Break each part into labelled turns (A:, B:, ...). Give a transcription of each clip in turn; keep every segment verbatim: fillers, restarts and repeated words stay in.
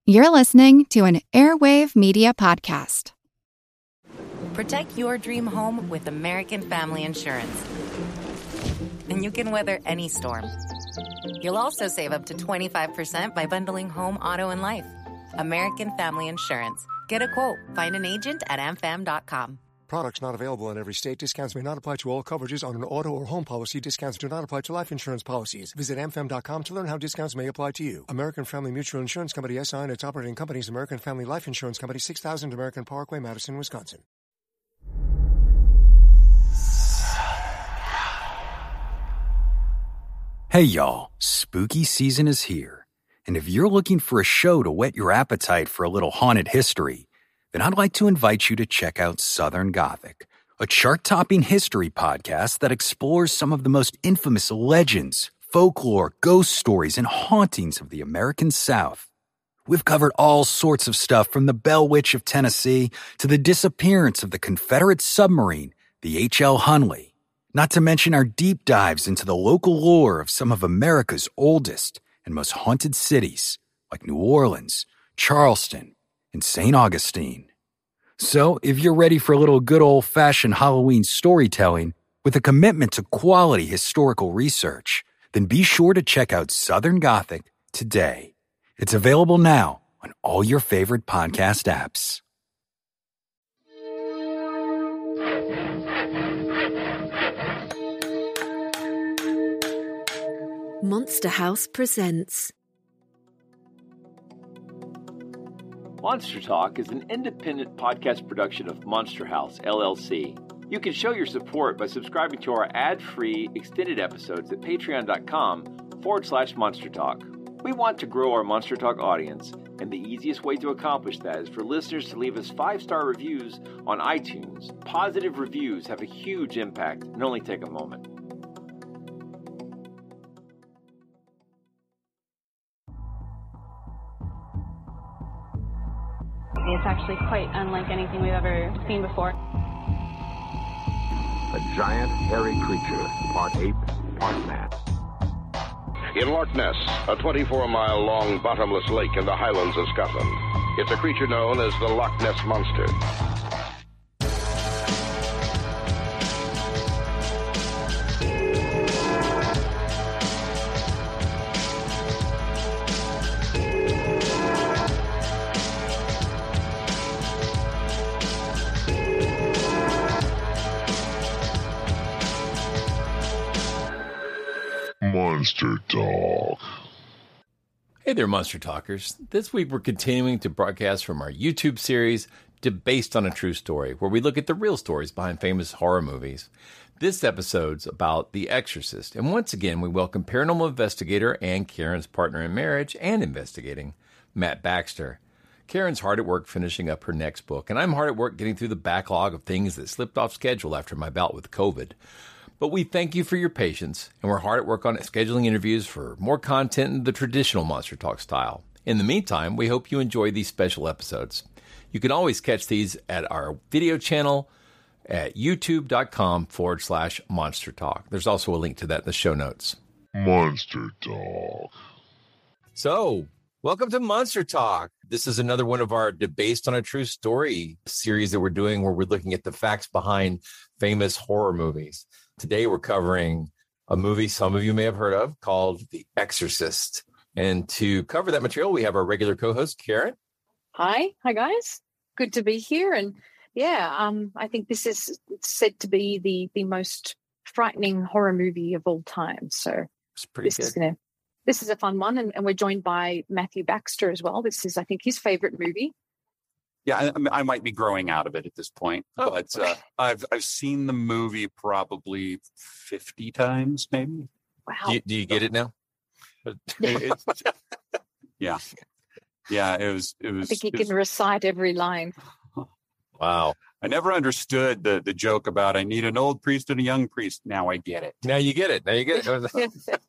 A: You're listening to an Airwave Media Podcast.
B: Protect your dream home with American Family Insurance. And you can weather any storm. You'll also save up to twenty-five percent by bundling home, auto, and life. American Family Insurance. Get a quote. Find an agent at a m fam dot com.
C: Products not available in every state. Discounts may not apply to all coverages on an auto or home policy. Discounts do not apply to life insurance policies. Visit a m fam dot com to learn how discounts may apply to you. American Family Mutual Insurance Company, S I and its operating companies, American Family Life Insurance Company, six thousand American Parkway, Madison, Wisconsin.
D: Hey y'all, spooky season is here. And if you're looking for a show to whet your appetite for a little haunted history, then I'd like to invite you to check out Southern Gothic, a chart-topping history podcast that explores some of the most infamous legends, folklore, ghost stories, and hauntings of the American South. We've covered all sorts of stuff from the Bell Witch of Tennessee to the disappearance of the Confederate submarine, the H L Hunley, not to mention our deep dives into the local lore of some of America's oldest and most haunted cities, like New Orleans, Charleston, and Saint Augustine. So, if you're ready for a little good old-fashioned Halloween storytelling with a commitment to quality historical research, then be sure to check out Southern Gothic today. It's available now on all your favorite podcast apps.
E: Monster House presents
F: Monster Talk is an independent podcast production of Monster House, L L C. You can show your support by subscribing to our ad-free extended episodes at patreon.com forward slash Monster Talk. We want to grow our Monster Talk audience, and the easiest way to accomplish that is for listeners to leave us five-star reviews on iTunes. Positive reviews have a huge impact and only take a moment.
G: It's actually quite unlike anything we've ever seen before.
H: A giant, hairy creature, part ape, part man.
I: In Loch Ness, a twenty-four mile long bottomless lake in the Highlands of Scotland. It's a creature known as the Loch Ness Monster.
J: Monster Talk.
K: Hey there, Monster Talkers. This week we're continuing to broadcast from our YouTube series, Based on a True Story, where we look at the real stories behind famous horror movies. This episode's about The Exorcist, and once again we welcome paranormal investigator and Karen's partner in marriage and investigating, Matt Baxter. Karen's hard at work finishing up her next book, and I'm hard at work getting through the backlog of things that slipped off schedule after my bout with COVID. But we thank you for your patience, and we're hard at work on scheduling interviews for more content in the traditional Monster Talk style. In the meantime, we hope you enjoy these special episodes. You can always catch these at our video channel at youtube.com forward slash Monster Talk. There's also a link to that in the show notes.
J: Monster Talk.
K: So, welcome to Monster Talk. This is another one of our Based on a True Story series that we're doing where we're looking at the facts behind famous horror movies. Today, we're covering a movie some of you may have heard of called The Exorcist. And to cover that material, we have our regular co-host, Karen.
L: Hi. Hi, guys. Good to be here. And yeah, um, I think this is said to be the, the most frightening horror movie of all time. So
K: it's pretty
L: this
K: good.
L: Is gonna, this is a fun one. And, and we're joined by Matthew Baxter as well. This is, I think, his favorite movie.
M: Yeah, I, I might be growing out of it at this point,
K: oh.
M: but uh, I've I've seen the movie probably fifty times, maybe.
L: Wow!
K: Do you, do you get it now?
M: It, it's, yeah, yeah. It was. It was.
L: I think he
M: it
L: can
M: was,
L: recite every line.
K: Wow!
M: I never understood the the joke about I need an old priest and a young priest. Now I get it.
K: Now you get it. Now you get it.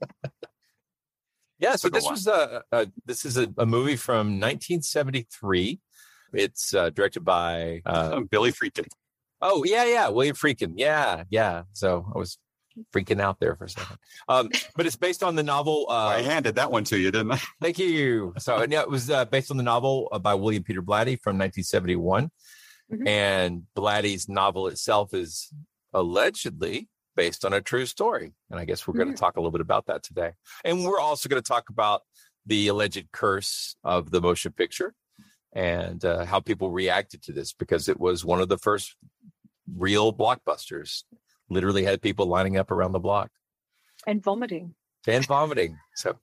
K: Yeah. So this was a, a this is a, a movie from nineteen seventy-three. It's uh, directed by uh,
M: Billy Friedkin.
K: Oh, yeah, yeah. William Friedkin. Yeah, yeah. So I was freaking out there for a second. Um, but it's based on the novel. Uh,
M: I handed that one to you, didn't I?
K: Thank you. So yeah, it was uh, based on the novel uh, by William Peter Blatty from nineteen seventy-one. Mm-hmm. And Blatty's novel itself is allegedly based on a true story. And I guess we're going to talk a little bit about that today. And we're also going to talk about the alleged curse of the motion picture and uh, how people reacted to this, because it was one of the first real blockbusters. Literally had people lining up around the block.
L: And vomiting.
K: And vomiting. So,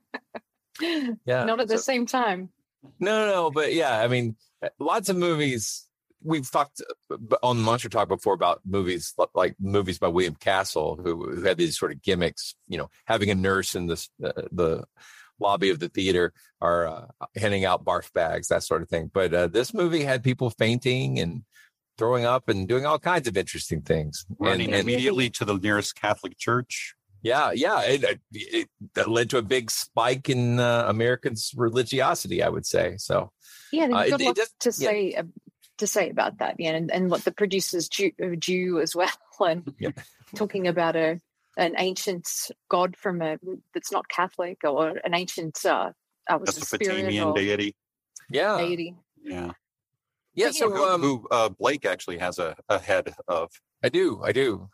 K: yeah.
L: Not at the
K: so,
L: same time.
K: No, no, but yeah, I mean, lots of movies. We've talked on Monster Talk before about movies like movies by William Castle, who, who had these sort of gimmicks, you know, having a nurse in the, uh, the lobby of the theater or uh, handing out barf bags, that sort of thing. But uh, this movie had people fainting and throwing up and doing all kinds of interesting things.
M: Running
K: and, and,
M: immediately to the nearest Catholic church.
K: Yeah, yeah. It, it, it led to a big spike in uh, Americans' religiosity, I would say. So,
L: yeah, you've
K: uh,
L: got
K: it,
L: a lot
K: it just,
L: to say yeah. uh, to say about that, yeah, and, and what the producers Jew, Jew as well, and yeah. talking about a an ancient god from a that's not Catholic, or an ancient uh, uh was
M: Mesopotamian
L: or,
M: deity.
K: Yeah,
L: deity.
M: Yeah.
K: Yeah, so
M: who,
K: um,
M: who uh, Blake actually has a, a head of.
K: I do, I do.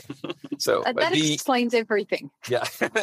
K: So
L: uh, that the, explains everything.
K: Yeah,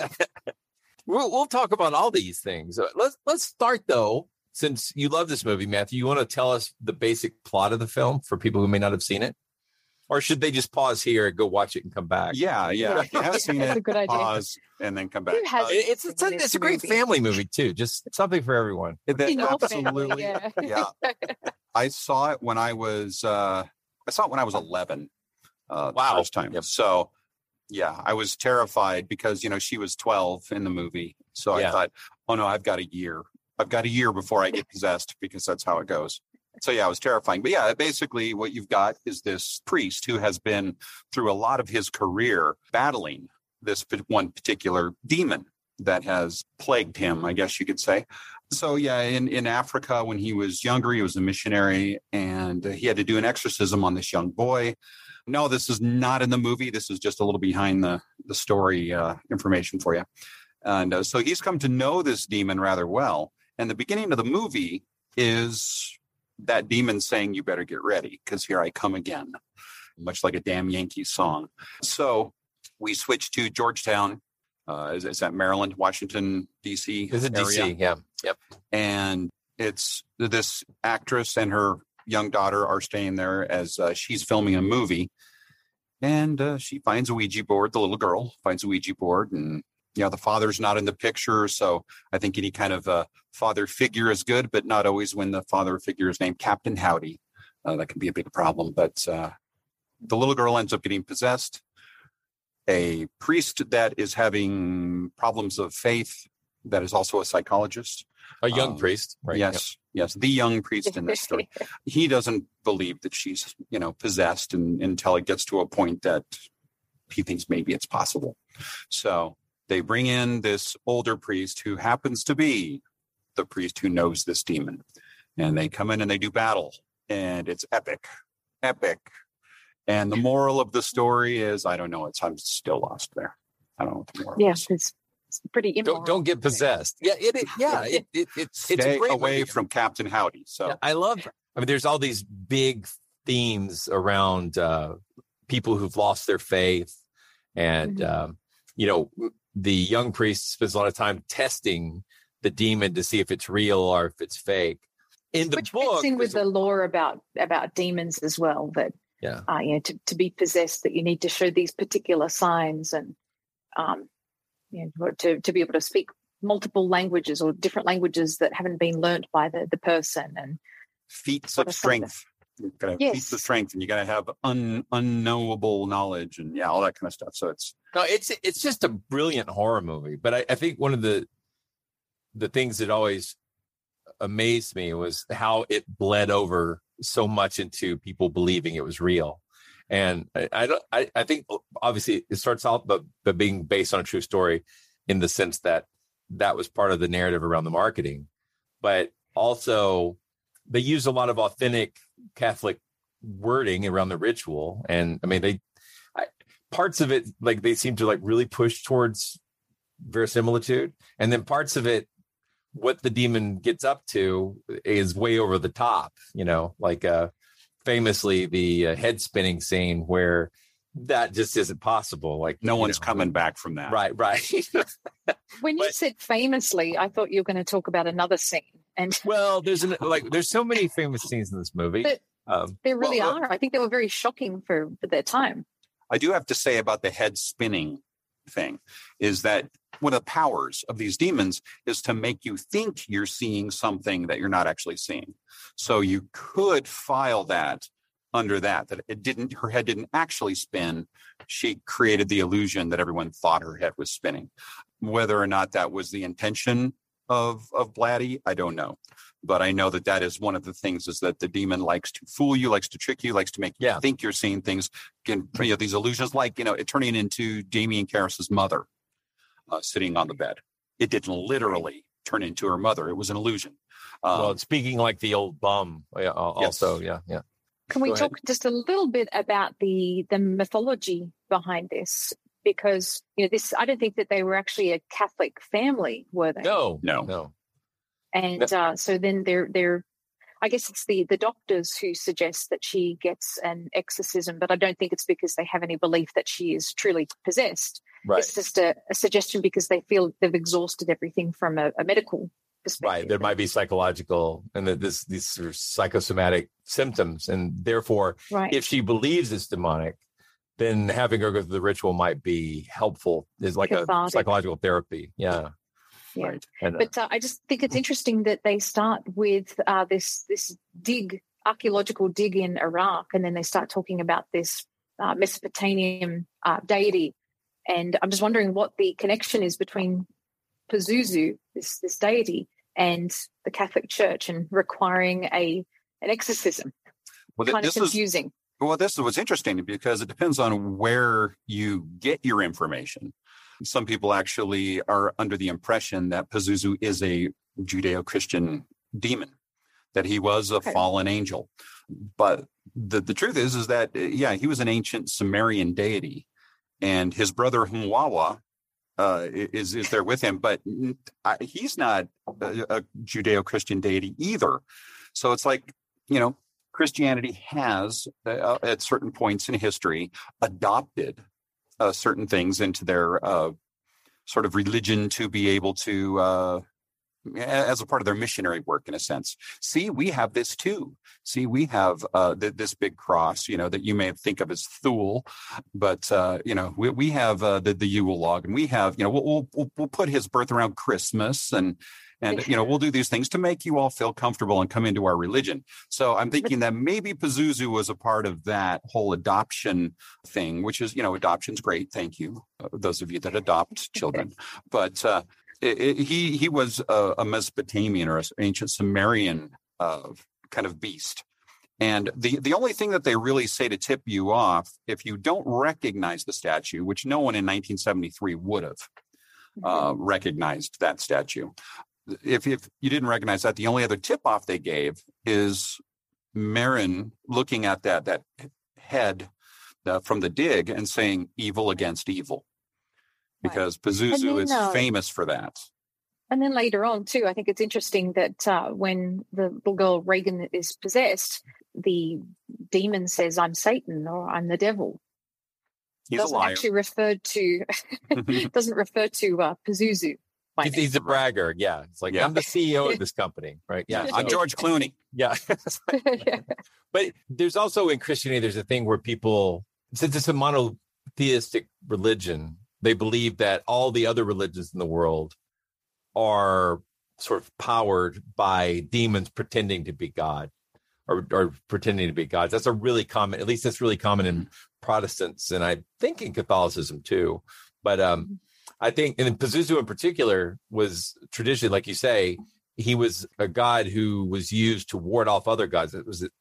K: we'll we'll talk about all these things. Uh, let's let's start though, since you love this movie, Matthew. You want to tell us the basic plot of the film for people who may not have seen it, or should they just pause here, go watch it, and come back?
M: Yeah, yeah. If you haven't seen
L: That's
M: it,
L: a good idea.
M: pause and then come back.
K: Uh, it's it's a, it's a great family movie too. Just something for everyone.
M: That, absolutely,
L: yeah.
M: yeah. I saw it when I was uh, I saw it when I was eleven. Uh, the
K: wow.
M: First time. Yep. So, yeah, I was terrified because, you know, she was twelve in the movie. So yeah. I thought, oh, no, I've got a year. I've got a year before I get possessed, because that's how it goes. So, yeah, it was terrifying. But, yeah, basically what you've got is this priest who has been through a lot of his career battling this one particular demon that has plagued him, I guess you could say. So, yeah, in, in Africa, when he was younger, he was a missionary, and he had to do an exorcism on this young boy. No, this is not in the movie. This is just a little behind the, the story uh, information for you. And uh, so he's come to know this demon rather well. And the beginning of the movie is that demon saying, "You better get ready, because here I come again," much like a damn Yankees song. So we switch to Georgetown. Uh, is, is that Maryland, Washington, D C?
K: Is it D C? Yeah. Yep.
M: And it's this actress and her young daughter are staying there as uh, she's filming a movie, and uh, she finds a Ouija board. The little girl finds a Ouija board, and you know, the father's not in the picture. So I think any kind of uh, father figure is good, but not always when the father figure is named Captain Howdy. Uh, that can be a big problem. But uh, the little girl ends up getting possessed. A priest that is having problems of faith, that is also a psychologist.
K: A young
M: um,
K: priest, right?
M: Yes, yep. yes. The young priest in this story. He doesn't believe that she's, you know, possessed and, until it gets to a point that he thinks maybe it's possible. So they bring in this older priest who happens to be the priest who knows this demon. And they come in and they do battle. And it's epic, epic. And the moral of the story is, I don't know, it's I'm still lost there. I don't know what the moral
L: yes,
M: is.
L: It's pretty immoral.
K: Don't, don't get possessed. Yeah, it, it yeah, it, it, it, it's
M: Stay
K: a great
M: away
K: movie.
M: from Captain Howdy. So
K: yeah, I love. I mean, there's all these big themes around uh, people who've lost their faith, and mm-hmm. um, you know, the young priest spends a lot of time testing the demon to see if it's real or if it's fake. In the
L: Which
K: book,
L: fits in with the lore about about demons as well. That
K: yeah,
L: uh, you know, to to be possessed, that you need to show these particular signs and. Um, You know, to, to be able to speak multiple languages or different languages that haven't been learnt by the, the person. And
M: feats of strength. You've got to have
L: yes.
M: feats of strength, and you got to have un, unknowable knowledge, and yeah, all that kind of stuff. So it's
K: no, it's it's just a brilliant horror movie. But I, I think one of the the things that always amazed me was how it bled over so much into people believing it was real. And I, I don't. I, I think obviously it starts out, but but being based on a true story, in the sense that that was part of the narrative around the marketing, but also they use a lot of authentic Catholic wording around the ritual. And I mean, they. I, parts of it, like they seem to like really push towards verisimilitude, and then parts of it, what the demon gets up to is way over the top, you know, like uh, famously the uh, head spinning scene where that just isn't possible. Like
M: no one's
K: know.
M: coming back from that.
K: Right, right.
L: When you
K: but,
L: said famously, I thought you were going to talk about another scene. And
K: well, there's an, like there's so many famous scenes in this movie.
L: But
K: um,
L: there really
M: well,
L: are. I think they were very shocking for, for their time.
M: I do have to say about the head spinning thing is that one of the powers of these demons is to make you think you're seeing something that you're not actually seeing. So you could file that under that, that it didn't, her head didn't actually spin. She created the illusion that everyone thought her head was spinning. Whether or not that was the intention of, of Blatty, I don't know. But I know that that is one of the things is that the demon likes to fool you, likes to trick you, likes to make you
K: yeah.
M: think you're seeing things. Again, you know, these illusions, like, you know, it turning into Damien Karras's mother uh, sitting on the bed. It didn't literally turn into her mother. It was an illusion. Um,
K: well, speaking like the old bum, yeah, also, yes. yeah, yeah.
L: Can we
K: Go
L: talk
K: ahead.
L: just a little bit about the the mythology behind this? Because, you know, this, I don't think that they were actually a Catholic family, were they?
K: No,
M: no,
K: no.
L: And uh, so then they're, they're, I guess it's the, the doctors who suggest that she gets an exorcism, but I don't think it's because they have any belief that she is truly possessed.
K: Right.
L: It's just a, a suggestion because they feel they've exhausted everything from a, a medical perspective.
K: Right. There might be psychological and that this these sort of psychosomatic symptoms. And therefore,
L: right.
K: if she believes it's demonic, then having her go through the ritual might be helpful. Is like Cathartic. A psychological therapy. Yeah.
L: Yeah.
K: Right. And, uh,
L: but uh, I just think it's interesting that they start with uh, this this dig, archaeological dig in Iraq, and then they start talking about this uh, Mesopotamian uh, deity. And I'm just wondering what the connection is between Pazuzu, this this deity, and the Catholic Church, and requiring a an exorcism.
M: Well,
L: kind
M: this
L: of confusing.
M: Is, well, this is what's interesting because it depends on where you get your information. Some people actually are under the impression that Pazuzu is a Judeo-Christian demon, that he was a okay. fallen angel. But the, the truth is, is that, yeah, he was an ancient Sumerian deity, and his brother Humwawa uh, is, is there with him, but he's not a, a Judeo-Christian deity either. So it's like, you know, Christianity has, uh, at certain points in history, adopted Uh, certain things into their uh, sort of religion to be able to, uh, as a part of their missionary work, in a sense. See, we have this too. See, we have uh, th- this big cross, you know, that you may think of as Thule, but uh, you know, we, we have uh, the the Yule log, and we have, you know, we'll, we'll we'll put his birth around Christmas, and and you know, we'll do these things to make you all feel comfortable and come into our religion. So I'm thinking that maybe Pazuzu was a part of that whole adoption thing, which is, you know, adoption's great. Thank you, uh, those of you that adopt children. But uh, it, it, he he was a, a Mesopotamian or an ancient Sumerian uh, kind of beast. And the, the only thing that they really say to tip you off, if you don't recognize the statue, which no one in nineteen seventy-three would have uh, recognized that statue. If, if you didn't recognize that, the only other tip-off they gave is Marin looking at that that head uh, from the dig and saying evil against evil, because right. Pazuzu then, is uh, famous for that.
L: And then later on, too, I think it's interesting that uh, when the little girl Regan is possessed, the demon says, "I'm Satan," or "I'm the devil."
M: He's
L: doesn't
M: a liar.
L: actually refer to doesn't refer to uh, Pazuzu.
K: He's, he's a bragger. Yeah. It's like, yeah. I'm the C E O of this company. Right.
M: Yeah. I'm George Clooney.
K: Yeah. yeah. But there's also in Christianity, there's a thing where people, since it's a monotheistic religion, they believe that all the other religions in the world are sort of powered by demons pretending to be God or, or pretending to be gods. That's a really common, at least that's really common in Protestants. And I think in Catholicism too. But, um, I think, and Pazuzu in particular was traditionally, like you say, he was a god who was used to ward off other gods. Was it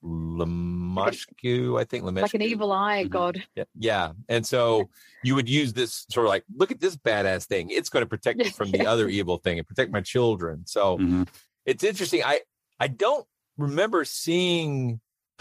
K: Lamashku? I think Lamashku.
L: Like an evil eye
K: mm-hmm.
L: god.
K: Yeah. yeah. And so you would use this sort of like, look at this badass thing. It's going to protect me from the other evil thing and protect my children. So mm-hmm. it's interesting. I, I don't remember seeing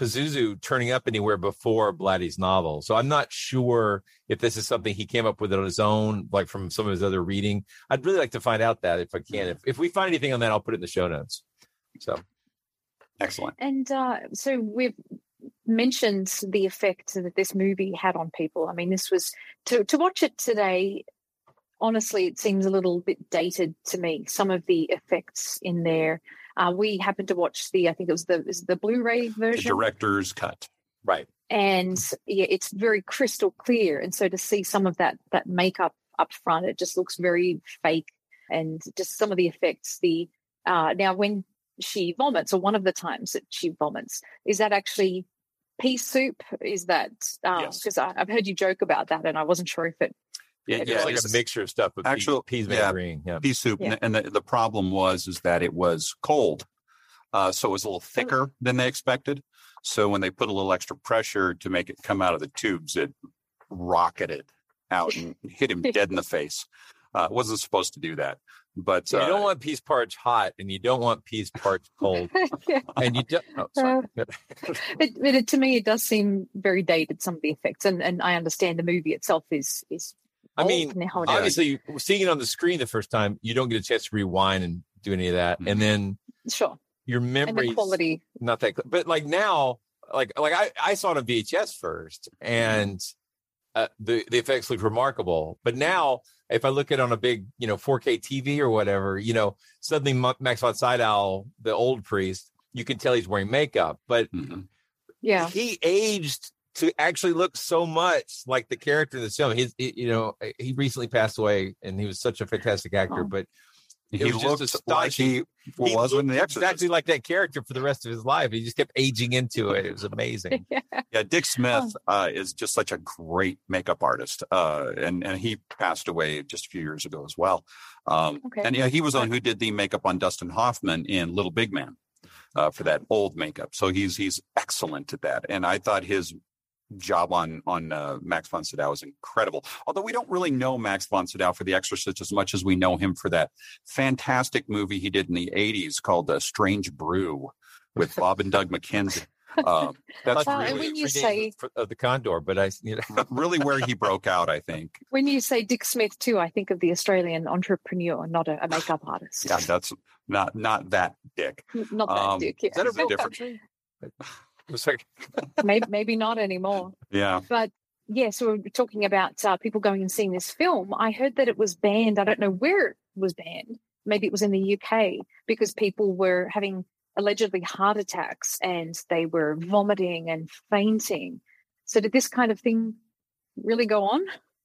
K: Pazuzu turning up anywhere before Blatty's novel. So I'm not sure if this is something he came up with on his own, like from some of his other reading. I'd really like to find out that if I can. If, if we find anything on that, I'll put it in the show notes. So
M: excellent.
L: And uh, so we've mentioned the effect that this movie had on people. I mean, this was to to watch it today. Honestly, it seems a little bit dated to me. Some of the effects in there. Uh, we happened to watch the, I think it was the is the Blu-ray version,
M: the director's cut,
K: right?
L: And yeah, it's very crystal clear. And so to see some of that that makeup up front, it just looks very fake. And just some of the effects. The uh, now when she vomits, or one of the times that she vomits, is that actually pea soup? Is that because uh, yes. I've heard you joke about that, and I wasn't sure if it.
M: Yeah,
K: it's
M: yeah,
K: like
M: it's
K: a mixture of stuff with
M: actual
K: peas, peas
M: yeah,
K: green, yeah,
M: pea soup.
L: Yeah.
M: And the, the problem was is that it was cold, uh, so it was a little thicker than they expected. So when they put a little extra pressure to make it come out of the tubes, it rocketed out and hit him dead in the face. Uh, it wasn't supposed to do that. But
K: so you
M: uh,
K: don't want peas parched hot, and you don't want peas parched cold,
L: yeah.
K: and you don't. Oh, sorry.
L: Uh, it, it, to me, it does seem very dated. Some of the effects, and and I understand the movie itself is is.
K: I mean, obviously, seeing it on the screen the first time, you don't get a chance to rewind and do any of that, mm-hmm. and then
L: sure,
K: your memory
L: quality
K: not that. But like now, like like I, I saw it on V H S first, and uh, the the effects look remarkable. But now, if I look at it on a big, you know, four K T V or whatever, you know, suddenly Max von Sydow, the old priest, you can tell he's wearing makeup, but
M: mm-hmm.
L: yeah,
K: he aged to actually look so much like the character in the film. He's, you know, he recently passed away, and he was such a fantastic actor. Oh. But
M: it he was looked just like he, he was in The Exorcist.
K: Exactly like that character for the rest of his life. He just kept aging into it. It was amazing.
L: yeah.
M: yeah, Dick Smith uh, is just such a great makeup artist, uh, and and he passed away just a few years ago as well. Um, okay. And yeah, he was on who did the makeup on Dustin Hoffman in Little Big Man uh, for that old makeup. So he's he's excellent at that. And I thought his job on on uh, Max von Sydow is incredible. Although we don't really know Max von Sydow for The Exorcist as much as we know him for that fantastic movie he did in the eighties called uh, Strange Brew with Bob and Doug McKenzie. Um, that's
L: well,
M: really
L: when you say
K: of the Condor, but I, you know,
M: really where he broke out. I think
L: when you say Dick Smith too, I think of the Australian entrepreneur, not a, a makeup artist.
M: Yeah, that's not not that Dick.
L: Not that
M: um,
L: Dick. Yeah.
M: Is that a bit different?
K: Like...
L: maybe maybe not anymore.
M: Yeah.
L: But yeah, so we're talking about uh, people going and seeing this film. I heard that it was banned. I don't know where it was banned. Maybe it was in the U K because people were having allegedly heart attacks and they were vomiting and fainting. So did this kind of thing really go on?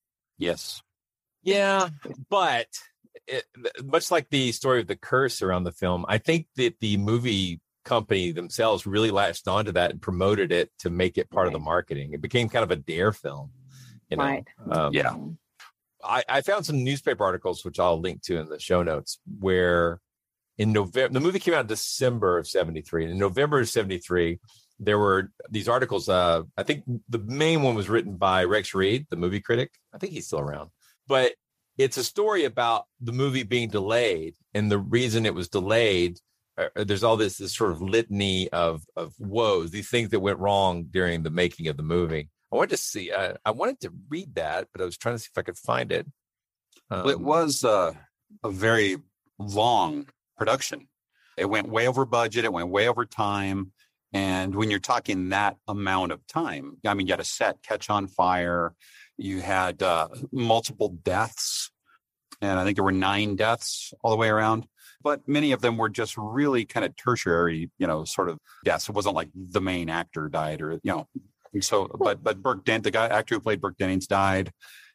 M: Yes.
K: Yeah, but it, much like the story of the curse around the film, I think that the movie company themselves really latched onto that and promoted it to make it part right. of the marketing. It became kind of a dare film, you know.
L: Right.
K: Um,
M: yeah.
K: I, I found some newspaper articles, which I'll link to in the show notes, where in November, the movie came out in December of seventy-three. And in November of seventy-three, there were these articles. Uh, I think the main one was written by Rex Reed, the movie critic. I think he's still around. But it's a story about the movie being delayed. And the reason it was delayed, uh, there's all this, this sort of litany of, of woes, these things that went wrong during the making of the movie. I wanted to see, uh, I wanted to read that, but I was trying to see if I could find it. Um,
M: well, it was uh, a very long production. It went way over budget. It went way over time. And when you're talking that amount of time, I mean, you had a set catch on fire. You had uh, multiple deaths. And I think there were nine deaths all the way around. But many of them were just really kind of tertiary, you know, sort of deaths. It wasn't like the main actor died or, you know. And so, but but Burke Dent, the guy actor who played Burke Dennings, died.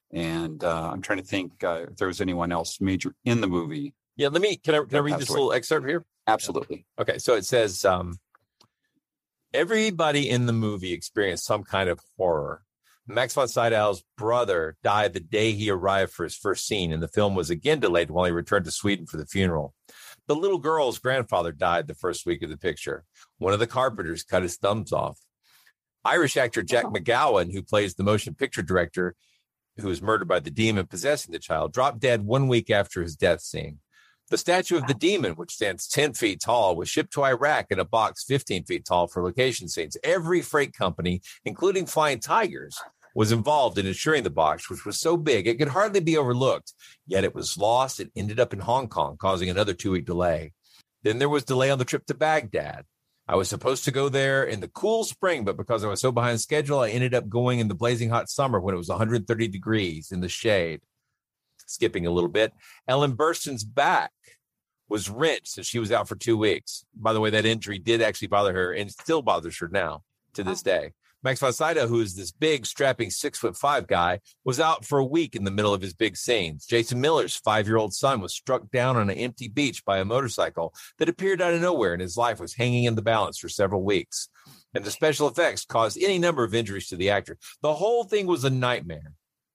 M: And uh, I'm trying to think uh, if there was anyone else major in the movie.
K: Yeah, let me, can I, can I read this away. little excerpt here?
M: Absolutely.
K: Okay, so it says, um, everybody in the movie experienced some kind of horror. Max von Sydow's brother died the day he arrived for his first scene, and the film was again delayed while he returned to Sweden for the funeral. The little girl's grandfather died the first week of the picture. One of the carpenters cut his thumbs off. Irish actor Jack McGowan, who plays the motion picture director who was murdered by the demon possessing the child, dropped dead one week after his death scene. The statue of the demon, which stands ten feet tall, was shipped to Iraq in a box fifteen feet tall for location scenes. Every freight company, including Flying Tigers, was involved in insuring the box, which was so big it could hardly be overlooked. Yet it was lost and ended up in Hong Kong, causing another two-week delay. Then there was delay on the trip to Baghdad. I was supposed to go there in the cool spring, but because I was so behind schedule, I ended up going in the blazing hot summer when it was one hundred thirty degrees in the shade. Skipping a little bit, Ellen Burstyn's back was wrenched and she was out for two weeks. By the way, that injury did actually bother her and still bothers her now to this day. Max von Sydow, who is this big, strapping six foot five guy, was out for a week in the middle of his big scenes. Jason Miller's five-year-old son was struck down on an empty beach by a motorcycle that appeared out of nowhere, and his life was hanging in the balance for several weeks. And the special effects caused any number of injuries to the actor. The whole thing was a nightmare.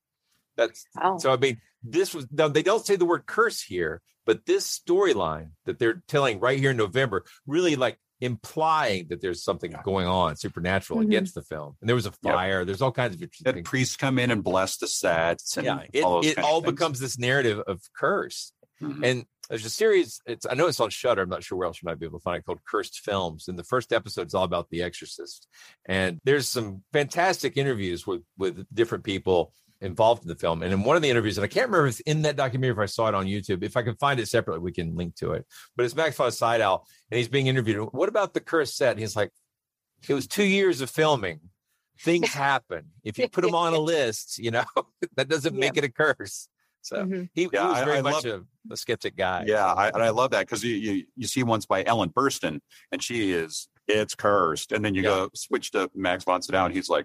K: That's oh. So, I mean, this was, now they don't say the word curse here, but this storyline that they're telling right here in November really like implying that there's something going on supernatural mm-hmm. against the film. And there was a fire. Yep. There's all kinds of interesting
M: things. Priests come in and bless the sets. And
K: yeah, it all, it all becomes this narrative of curse. Mm-hmm. And there's a series, it's I know it's on Shudder. I'm not sure where else you might be able to find it, called Cursed Films. And the first episode is all about The Exorcist. And there's some fantastic interviews with, with different people involved in the film. And in one of the interviews, and I can't remember if it's in that documentary, if I saw it on YouTube, if I can find it separately, we can link to it. But it's Max von Sydow, and he's being interviewed. What about the curse set? And he's like, it was two years of filming. Things happen. If you put them on a list, you know, that doesn't yeah. make it a curse. So mm-hmm. he,
M: yeah,
K: he was very
M: I, I
K: much
M: love,
K: a, a skeptic guy.
M: Yeah, I, and I love that because you, you you see once by Ellen Burstyn, and she is, it's cursed. And then you yeah. go switch to Max von Sydow, and he's like,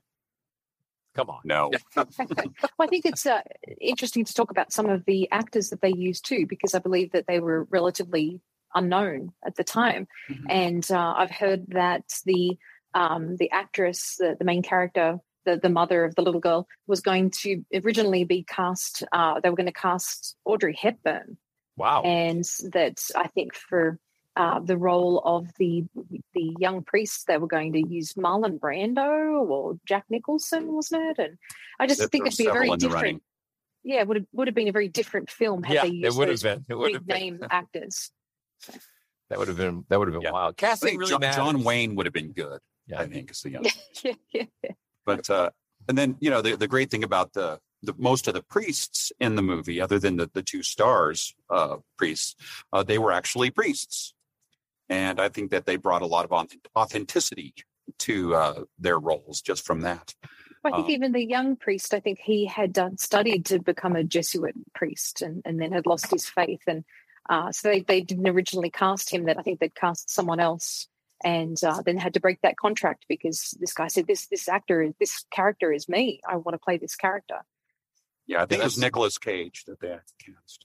M: come on. No.
L: Well, I think it's uh, interesting to talk about some of the actors that they used too, because I believe that they were relatively unknown at the time. Mm-hmm. And uh, I've heard that the um, the actress, the, the main character, the, the mother of the little girl, was going to originally be cast, uh, they were going to cast Audrey Hepburn.
K: Wow.
L: And that I think for Uh, the role of the the young priest, they were going to use Marlon Brando or Jack Nicholson, wasn't it? And I just think it'd be a very different. Yeah, it would have, would have been a very different film had
K: yeah,
L: they used
K: it would
L: those
K: have been. It would
L: big
K: have been.
L: name actors. So.
K: That would have been that would have been yeah. wild. Casting really
M: John,
K: matters.
M: John Wayne would have been good. Yeah. I think is the young.
L: yeah, yeah, yeah.
M: But uh, and then you know the the great thing about the. The, most of the priests in the movie, other than the, the two stars uh, priests, uh, they were actually priests. And I think that they brought a lot of authenticity to uh, their roles just from that.
L: Well, I think um, even the young priest, I think he had done, studied to become a Jesuit priest and, and then had lost his faith. And uh, so they, they didn't originally cast him. That I think they'd cast someone else and uh, then had to break that contract because this guy said, this this actor, this character is me. I want to play this character.
M: Yeah, I think yeah, it was Nicolas Cage that they cast.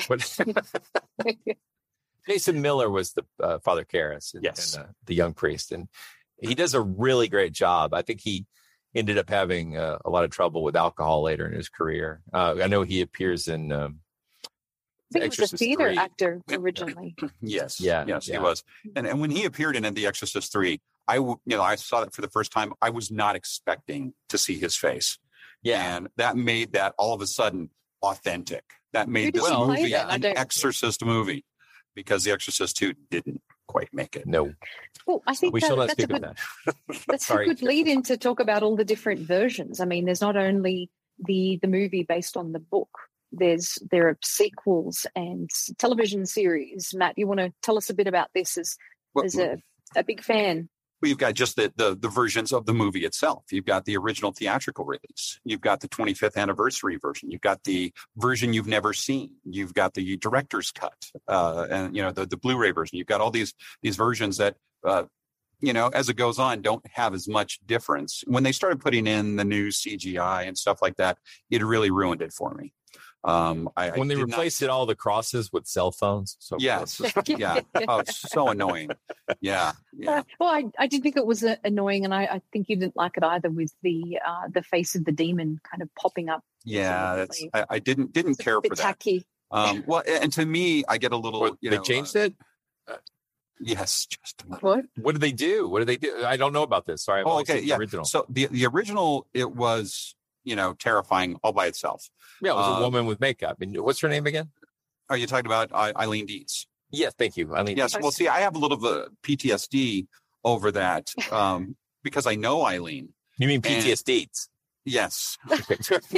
K: Yeah. Jason Miller was the uh, Father Karras, and,
M: yes.
K: and uh, the young priest, and he does a really great job. I think he ended up having uh, a lot of trouble with alcohol later in his career. Uh, I know he appears in. Um,
L: I think he was a theater three. Actor originally.
M: yes,
K: yeah,
M: yes,
K: yeah.
M: he was. And and when he appeared in The Exorcist three, I you know I saw that for the first time. I was not expecting to see his face.
K: Yeah,
M: and that made that all of a sudden authentic. That made this well, movie yeah, an Exorcist movie. Because The Exorcist two didn't quite make it.
K: No.
L: Well, I think
K: we
L: that,
K: shall not
L: that's
K: speak
L: a good,
K: of that.
L: that's a good lead in to talk about all the different versions. I mean, there's not only the the movie based on the book. There's there are sequels and television series. Matt, you want to tell us a bit about this as well, as a, a big fan?
M: Well, you've got just the, the the versions of the movie itself. You've got the original theatrical release. You've got the twenty-fifth anniversary version. You've got the version you've never seen. You've got the director's cut, uh, and you know the, the Blu-ray version. You've got all these these versions that, uh, you know, as it goes on, don't have as much difference. When they started putting in the new C G I and stuff like that, it really ruined it for me. Um, I,
K: when
M: I
K: they replaced
M: not...
K: it all the crosses with cell phones. So
M: yes, yeah. Oh, it's so annoying. Yeah, yeah.
L: Uh, well, I, I did think it was uh, annoying, and I, I think you didn't like it either with the uh, the face of the demon kind of popping up.
M: Yeah, that's I, I didn't didn't
L: it's
M: care
L: a bit
M: for that.
L: Tacky.
M: Um, well, and to me, I get a little.
K: What,
M: you
K: they
M: know,
K: changed
M: uh,
K: it.
M: Uh, yes, just a little.
L: What?
K: What did they do? What did they do? I don't know about this. Sorry. I've
M: oh, okay.
K: seen
M: Yeah.
K: The original.
M: So the the original, it was, you know, terrifying all by itself.
K: Yeah, it was
M: uh,
K: a woman with makeup. And what's her name again?
M: Are you talking about uh, Eileen Dietz?
K: Yes, thank you. Eileen
M: yes.
K: Dietz.
M: Well, see, I have a little of a P T S D over that um, because I know Eileen.
K: You mean P T S D?
M: Yes.
L: Exactly.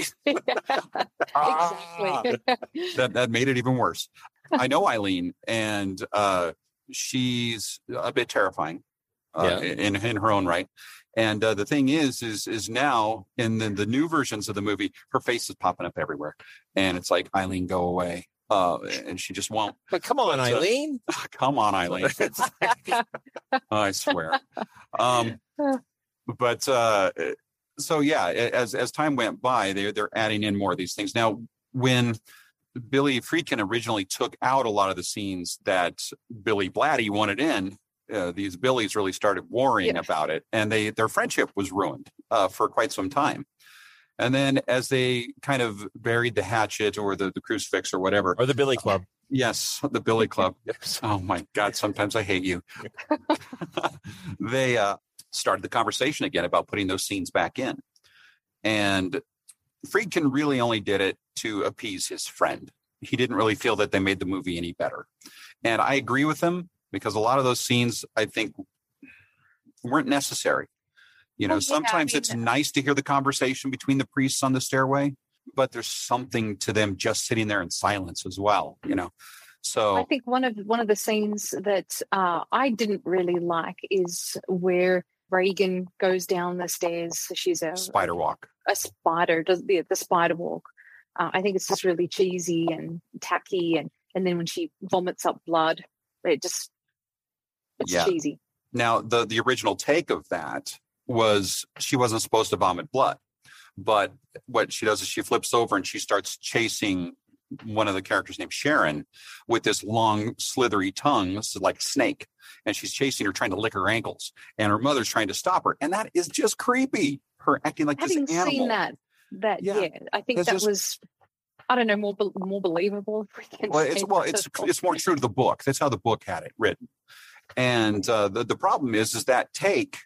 M: Ah, that that made it even worse. I know Eileen, and uh, she's a bit terrifying uh,
K: Yeah.
M: in in her own right. And uh, the thing is, is is now in the, the new versions of the movie, her face is popping up everywhere, and it's like, Eileen, go away, uh, and she just won't.
K: But come on,
M: But, uh,
K: Eileen.
M: Come on, Eileen. I swear. Um, but uh, so yeah, as as time went by, they they're adding in more of these things. Now, when Billy Friedkin originally took out a lot of the scenes that Billy Blatty wanted in, uh, these Billies really started worrying
L: Yeah.
M: about it, and they their friendship was ruined uh, for quite some time. And then as they kind of buried the hatchet or the, the crucifix or whatever.
K: Or the Billy Club.
M: Yes, the Billy Club.
K: Yes.
M: Oh my God, sometimes I hate you. They uh, started the conversation again about putting those scenes back in. And Friedkin really only did it to appease his friend. He didn't really feel that they made the movie any better. And I agree with him because a lot of those scenes, I think, weren't necessary. You know,
L: Well, yeah,
M: sometimes
L: I mean-
M: it's nice to hear the conversation between the priests on the stairway, but there's something to them just sitting there in silence as well, you know. So
L: I think one of one of the scenes that uh, I didn't really like is where Reagan goes down the stairs. She's a
M: spider walk.
L: a spider, does the the spider walk. Uh, I think it's just really cheesy and tacky, and and then when she vomits up blood, it just it's
M: Yeah.
L: cheesy.
M: Now, the the original take of that was she wasn't supposed to vomit blood, but what she does is she flips over and she starts chasing one of the characters named Sharon with this long slithery tongue. This is like a snake, and she's chasing her, trying to lick her ankles, and her mother's trying to stop her, and that is just creepy. Her acting like
L: Having
M: this animal.
L: seen that, that
M: Yeah.
L: yeah, I think
M: It's
L: that
M: just-
L: was, I don't know, more be- more believable. If we can
M: Well,
L: say
M: it's well,
L: that.
M: it's it's more true to the book. That's how the book had it written. And uh, the the problem is, is that take.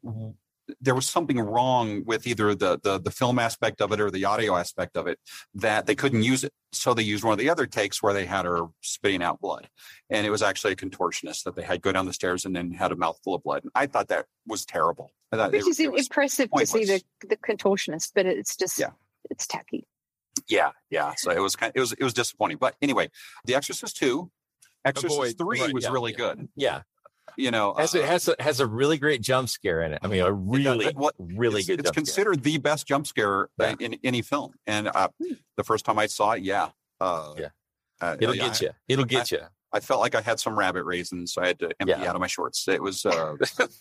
M: There was something wrong with either the, the the film aspect of it or the audio aspect of it that they couldn't use it. So they used one of the other takes where they had her spitting out blood, and it was actually a contortionist that they had go down the stairs and then had a mouthful of blood. And I thought that was terrible. I thought
L: Which
M: it-
L: is
M: it was
L: impressive to see the
M: pointless.
L: the contortionist, but it's just
M: Yeah.
L: it's tacky.
M: Yeah, yeah. So it was kind. It was it was disappointing. But anyway, The Exorcist two, Exorcist
K: Avoid-
M: three
K: right,
M: was
K: yeah,
M: really
K: yeah.
M: good.
K: Yeah.
M: You know,
K: Has
M: uh,
K: it has a, has a really great jump scare in it. I mean, a really,
M: that- what-
K: really
M: it's,
K: good
M: It's
K: jump scare.
M: considered the best jump scare
K: Yeah.
M: in any film. And uh, the first time I saw it, yeah, uh,
K: Yeah.
M: uh,
K: It'll
M: yeah,
K: get you. It'll get you.
M: I felt like I had some rabbit raisins, so I had to empty
K: Yeah.
M: out of my shorts. It was, uh,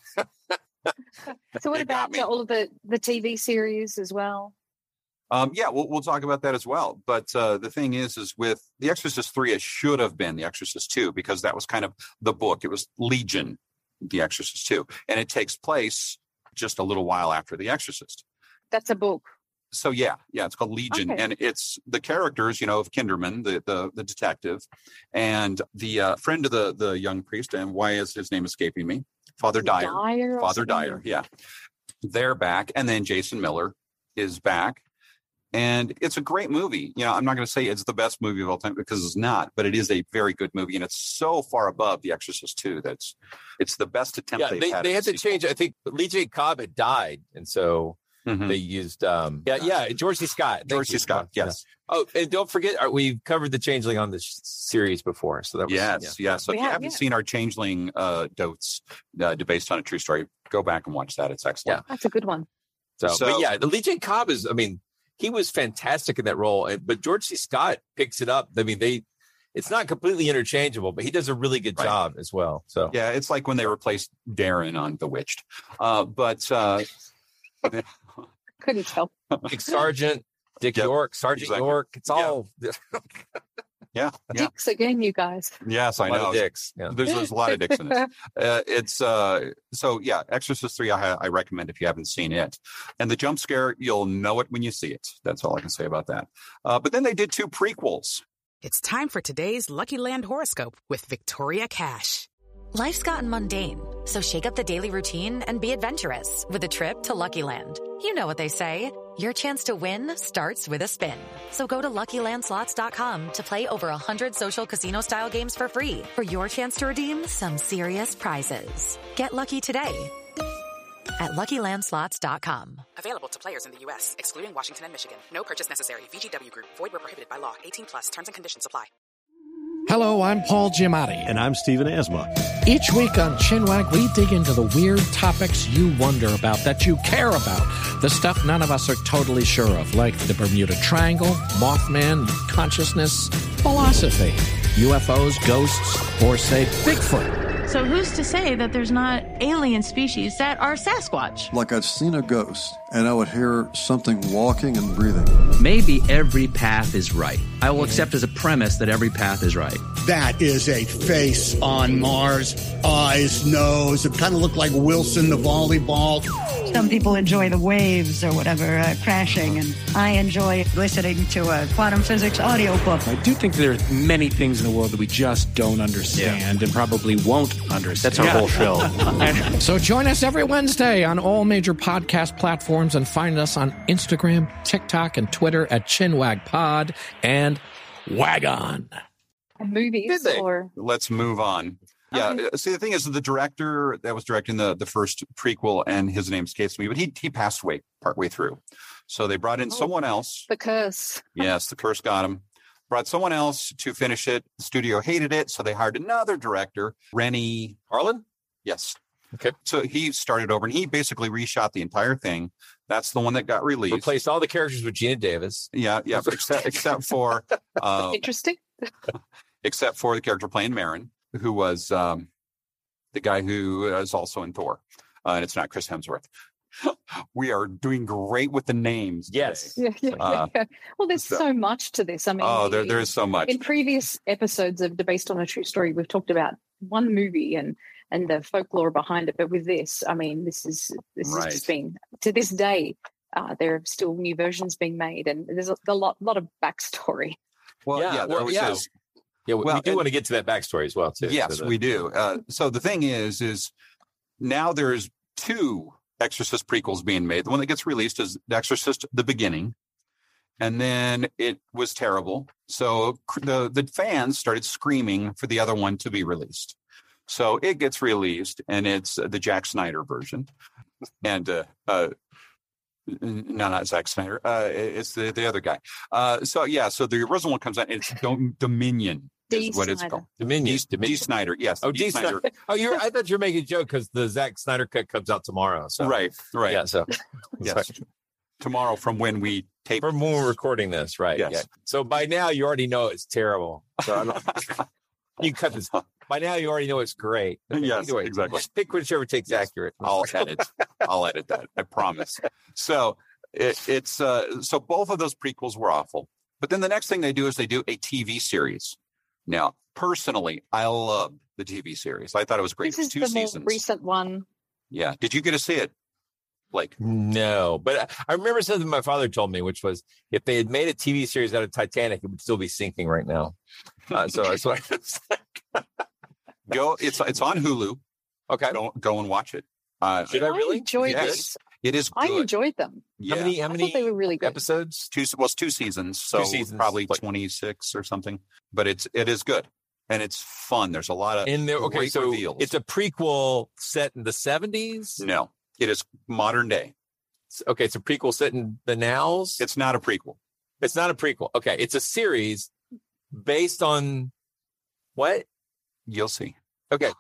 L: So what
M: It got
L: about
M: me.
L: uh, all of the the T V series as well?
M: um, yeah, we'll we'll talk about that as well. But uh, the thing is, is with The Exorcist three, it should have been The Exorcist two because that was kind of the book. It was Legion, The Exorcist two, and it takes place just a little while after The Exorcist.
L: That's a book.
M: So yeah, yeah, it's called Legion,
L: Okay.
M: and it's the characters, you know, of Kinderman, the the, the detective, and the uh, friend of the the young priest, and why is his name escaping me? Father Dyer.
L: Dyer or
M: Father
L: something?
M: Dyer, yeah. They're back, and then Jason Miller is back, and it's a great movie. You know, I'm not going to say it's the best movie of all time because it's not, but it is a very good movie, and it's so far above The Exorcist two that's it's the best attempt
K: Yeah,
M: they've
K: they,
M: had.
K: they
M: at
K: had
M: the
K: to change. I think Lee J. Cobb had died, and so
M: Mhm.
K: they used um yeah yeah George C. Scott. Thank
M: George
K: you.
M: C. Scott, yes.
K: Oh, and don't forget uh, we've covered the Changeling on this series before, so that was
M: Yes,
K: yeah.
M: yes. So
L: We
M: if you
L: have,
M: haven't
L: yeah.
M: seen our Changeling uh, Dotes uh, based on a true story, go back and watch that. It's excellent.
L: That's a good one.
K: So,
M: So-
K: but yeah, the Lee J. Cobb is. I mean, he was fantastic in that role, and- but George C. Scott picks it up. I mean, they. It's not completely interchangeable, but he does a really good
M: Right.
K: job as well. So
M: Yeah, it's like when they replaced Darren on Bewitched. Uh, but uh,
L: Couldn't tell.
K: Dick Sargent, Dick
M: Yep,
K: York, Sergeant
M: exactly.
K: York. It's
M: Yeah.
K: all
M: yeah, yeah.
L: Dicks again, you guys.
M: Yes, I
K: a lot
M: know.
K: of dicks. Yeah.
M: There's, there's a lot of dicks in it. Uh, it's uh, so yeah, Exorcist three. I, I recommend if you haven't seen it. And the jump scare, you'll know it when you see it. That's all I can say about that. Uh, but then they did two prequels.
N: It's time for today's Lucky Land horoscope with Victoria Cash.
B: Life's gotten mundane, so shake up the daily routine and be adventurous with a trip to Lucky Land. You know what they say. Your chance to win starts with a spin. So go to Lucky Land Slots dot com to play over one hundred social casino-style games for free for your chance to redeem some serious prizes. Get lucky today at Lucky Land Slots dot com.
N: Available to players in the U S, excluding Washington and Michigan. No purchase necessary. V G W Group. Void where prohibited by law. eighteen plus. Terms and conditions apply.
O: Hello, I'm Paul Giamatti.
P: And I'm Stephen Asma.
O: Each week on Chinwag, we dig into the weird topics you wonder about, that you care about. The stuff none of us are totally sure of, like the Bermuda Triangle, Mothman, consciousness, philosophy, U F Os, ghosts, or, say, Bigfoot.
Q: So who's to say that there's not alien species that are Sasquatch?
R: Like I'd seen a ghost, and I would hear something walking and breathing.
S: Maybe every path is right. I will accept as a premise that every path is right.
T: That is a face on Mars. Eyes, nose. It kind of looked like Wilson the volleyball.
U: Some people enjoy the waves or whatever uh, crashing, and I enjoy listening to a quantum physics audiobook.
V: I do think there are many things in the world that we just don't understand yeah. and probably won't understand.
P: That's our yeah. whole show.
O: So join us every Wednesday on all major podcast platforms and find us on Instagram, TikTok, and Twitter at ChinwagPod and Wagon.
L: Movies or
M: let's move on. Yeah. Okay. See, the thing is, the director that was directing the, the first prequel, and his name escapes me, but he he passed away partway through. So they brought in oh, someone else.
L: The curse.
M: Yes, the curse got him. Brought someone else to finish it. The studio hated it, so they hired another director, Rennie
K: Harlin.
M: Yes.
K: Okay.
M: So he started over, and he basically reshot the entire thing. That's the one that got released.
K: Replaced all the characters with Gina Davis.
M: Yeah, yeah, except except for uh,
L: interesting.
M: except for the character playing Marin, who was um, the guy who is also in Thor, uh, and it's not Chris Hemsworth. We are doing great with the names.
K: Yes.
L: Yeah, yeah, uh, yeah. Well, there's so, so much to this. I mean,
M: oh, there there is so much.
L: In previous episodes of Based on a True Story, we've talked about one movie and and the folklore behind it. But with this, I mean, this is this right. has just been to this day. Uh, there are still new versions being made, and there's a, a lot lot of backstory.
M: Well, yeah, yeah, there
K: well, yeah.
M: is.
K: Yeah, we,
M: well,
K: we do
M: and,
K: want to get to that backstory as well, too.
M: Yes,
K: so
M: we do. Uh, so the thing is, is now there's two Exorcist prequels being made. The one that gets released is The Exorcist: The Beginning, and then it was terrible. So the the fans started screaming for the other one to be released. So it gets released, and it's the Jack Snyder version, and uh, uh, no, not Zack Snyder. Uh, it's the the other guy. Uh, so yeah, so the original one comes out, and it's Dominion.
L: D.
M: Is what
L: Snyder.
M: it's called.
K: Dominion.
M: D. D. Snyder. Yes.
K: Oh, D. D. Snyder. Snyder. Oh, you're. I thought you were making a joke because the Zack Snyder cut comes out tomorrow. So.
M: Right. Right.
K: Yeah. So.
M: Yes. Tomorrow, from when we tape.
K: From when we're recording this, right?
M: Yes.
K: Yeah. So by now you already know it's terrible. So I'm not, you cut this. By now you already know it's great.
M: Yes. Anyway, exactly.
K: Pick whichever takes yes. accurate.
M: I'll edit. I'll edit that. I promise. So it, it's uh, so both of those prequels were awful. But then the next thing they do is they do a T V series. Now, personally, I loved the T V series. I thought it was great.
L: This is
M: Two
L: the
M: seasons.
L: more recent one.
M: Yeah. Did you get to see it? Like,
K: no, but I remember something my father told me, which was if they had made a T V series out of Titanic, it would still be sinking right now. Uh, so that's what I was like.
M: Go. It's it's on Hulu.
K: Okay.
M: Go, go and watch it. Uh,
K: Should I really?
L: I enjoyed
M: yes.
L: this.
M: It is good.
L: I enjoyed them.
M: Yeah.
K: How many, how many
L: I thought they were really good.
K: episodes?
M: Two, well, it's two seasons, so
K: two seasons.
M: probably like, twenty-six or something. But it's it is good, and it's fun. There's a lot of
K: in there. Okay,
M: great
K: so
M: reveals.
K: It's a prequel set in the seventies.
M: No, it is modern day.
K: Okay, it's a prequel set in the nows.
M: It's not a prequel.
K: It's not a prequel. Okay, it's a series based on what?
M: You'll see.
K: Okay.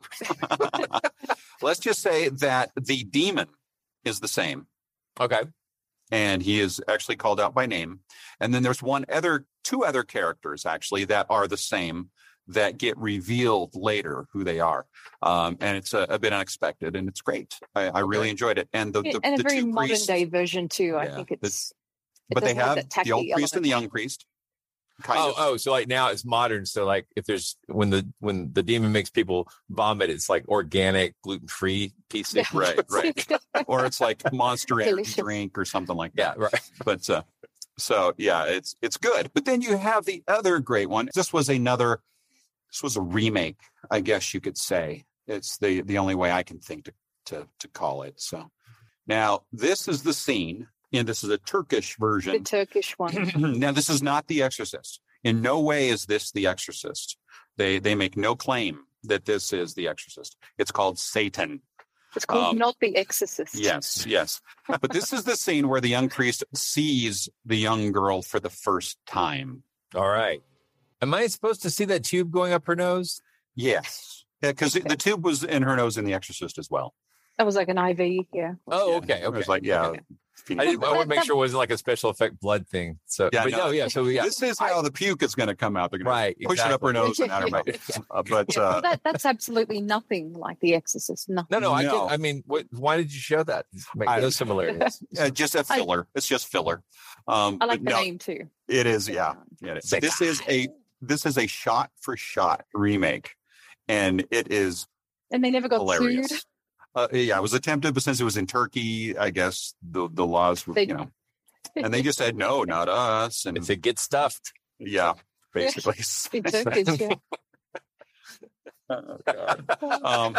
M: Let's just say that the demon is the same.
K: Okay.
M: And he is actually called out by name. And then there's one other, two other characters actually that are the same that get revealed later who they are. Um, and it's a, a bit unexpected and it's great. I, I okay. really enjoyed it. And the, the,
L: and
M: the
L: a very
M: two
L: modern
M: priests,
L: day version too. I
M: yeah,
L: think it's,
M: the, but they have the old priest and the young priest.
K: Kind oh, of. oh, so like now it's modern. So like if there's when the when the demon makes people vomit, it's like organic, gluten-free pieces.
M: Right, right. Or it's like Monster Energy drink or something like that.
K: Yeah, right.
M: But uh, so yeah, it's it's good. But then you have the other great one. This was another. This was a remake, I guess you could say. It's the the only way I can think to to to call it. So now this is the scene And this is a Turkish version.
L: The Turkish one.
M: Now, this is not The Exorcist. In no way is this The Exorcist. They they make no claim that this is The Exorcist. It's called Satan.
L: It's called
M: Um,
L: Not the Exorcist.
M: Yes, yes. But this is the scene where the young priest sees the young girl for the first time.
K: All right. Am I supposed to see that tube going up her nose?
M: Yes. Because yeah, the tube was in her nose in The Exorcist as well.
L: That was like an I V, yeah.
K: Oh, okay. Okay.
M: It was like, yeah.
K: Okay. I, didn't, I want to make sure it wasn't like a special effect blood thing. So,
M: yeah,
K: but
M: no,
K: no, yeah. So, yeah.
M: This is how the puke is going to come out. They're going
K: right,
M: to push
K: exactly.
M: it up her nose and out her mouth. Uh, but
L: Yeah,
M: uh,
L: that, that's absolutely nothing like The Exorcist. Nothing.
K: No, no, I
M: No.
K: get, I mean, what, why did you show that? Make
M: I-
K: those similarities.
M: uh, just a filler. it's just filler. Um,
L: I like
M: but
L: the
M: no,
L: name too.
M: It is, yeah. yeah it is. But this is a this is a shot for shot remake, and it is
L: And they never got
M: hilarious.
L: sued.
M: Uh, yeah, it was attempted, but since it was in Turkey, I guess the the laws were,
L: They-
M: you know, and they just said no, not us, and
K: If it gets stuffed.
M: yeah, basically.
L: In Turkish, yeah.
M: Oh, God. um,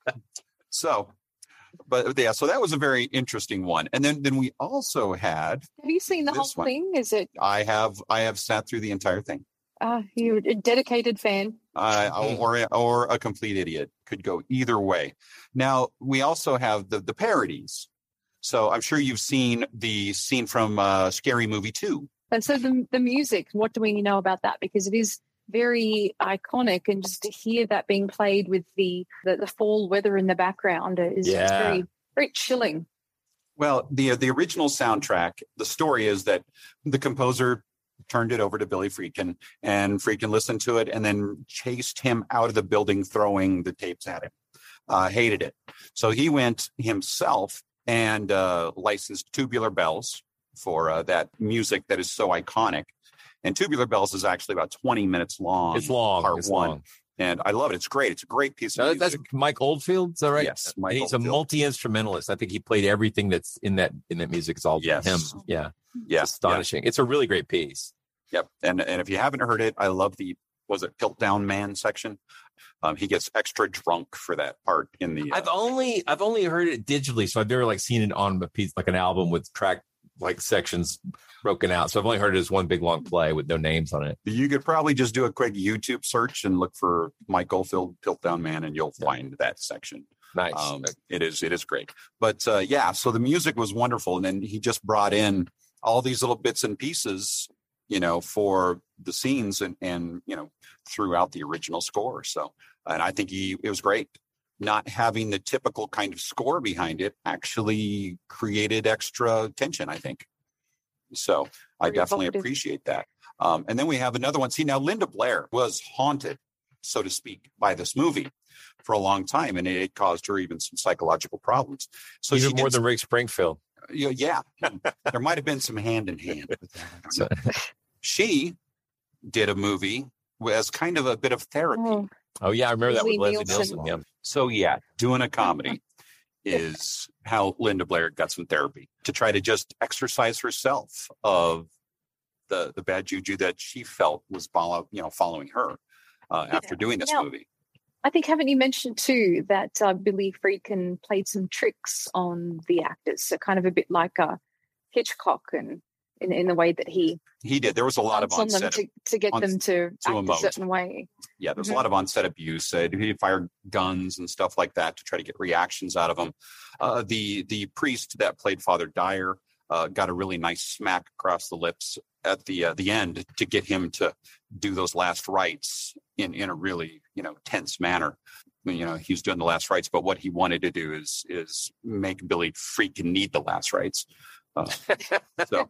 M: so, but yeah, so that was a very interesting one, and then then we also had.
L: Have you seen the
M: This
L: whole
M: one.
L: thing? Is it
M: I have I have sat through the entire thing.
L: uh you're a dedicated fan?
M: Uh, or or a complete idiot, could go either way. Now we also have the the parodies. So I'm sure you've seen the scene from uh, Scary Movie two.
L: And so the the music, what do we know about that? Because it is very iconic, and just to hear that being played with the the, the fall weather in the background is
K: Yeah.
L: it's very very chilling.
M: Well, the the original soundtrack, the story is that the composer turned it over to Billy Friedkin, and Friedkin listened to it and then chased him out of the building, throwing the tapes at him. Uh, hated it. So he went himself and uh, licensed Tubular Bells for uh, that music that is so iconic. And Tubular Bells is actually about twenty minutes long.
K: It's long.
M: Part
K: It's
M: one.
K: long.
M: And I love it. It's great. It's a great piece of
K: No,
M: music.
K: that's Mike Oldfield. Is that right?
M: Yes, Mike
K: And he's a
M: Oldfield.
K: multi-instrumentalist. I think he played everything that's in that in that music. It's all
M: Yes.
K: him. Yeah.
M: Yeah,
K: It's astonishing. It's a really great piece.
M: Yep. And and if you haven't heard it, I love the was it Piltdown Man section. Um, he gets extra drunk for that part in the. Uh,
K: I've only I've only heard it digitally, so I've never like seen it on a piece like an album with track like sections broken out. So I've only heard it as one big long play with no names on it.
M: you could probably just do a quick YouTube search and look for Mike Oldfield Piltdown Man, and you'll find that section.
K: Nice.
M: Um, it is it is great. But uh, yeah, so the music was wonderful, and then he just brought in all these little bits and pieces, you know, for the scenes and and you know throughout the original score. So, and I think he it was great. Not having the typical kind of score behind it actually created extra tension, I think. So I
L: Very
M: definitely
L: evocative.
M: appreciate that. Um, and then we have another one. See, now Linda Blair was haunted, so to speak, by this movie for a long time, and it caused her even some psychological problems. So
K: Even
M: she
K: more
M: did
K: than Rick Springfield.
M: yeah, yeah. There might have been some hand in hand with that.
K: So-
M: She did a movie as kind of a bit of therapy.
L: Oh,
K: Oh yeah, I remember that with
L: Leslie
K: Leslie
L: Nielsen.
K: Nielsen. Yeah.
M: So yeah, doing a comedy is how Linda Blair got some therapy to try to just exercise herself of the the bad juju that she felt was follow you know following her uh, after doing this
L: Now-
M: movie.
L: I think haven't you mentioned too that uh, Billy Friedkin played some tricks on the actors, so kind of a bit like uh, Hitchcock, and in in the way that he
M: He did. There was a lot of
L: on them
M: on-set.
L: to, to get
M: on-
L: them to,
M: to
L: act a
M: emote.
L: certain way.
M: Yeah, there's
L: Mhm.
M: a lot of on-set abuse. Uh, he fired guns and stuff like that to try to get reactions out of them. Uh, the the priest that played Father Dyer uh, got a really nice smack across the lips at the uh, the end to get him to do those last rites in in a really you know tense manner. I mean, you know, he was doing the last rites, but what he wanted to do is is make Billy freaking need the last rites. Uh, so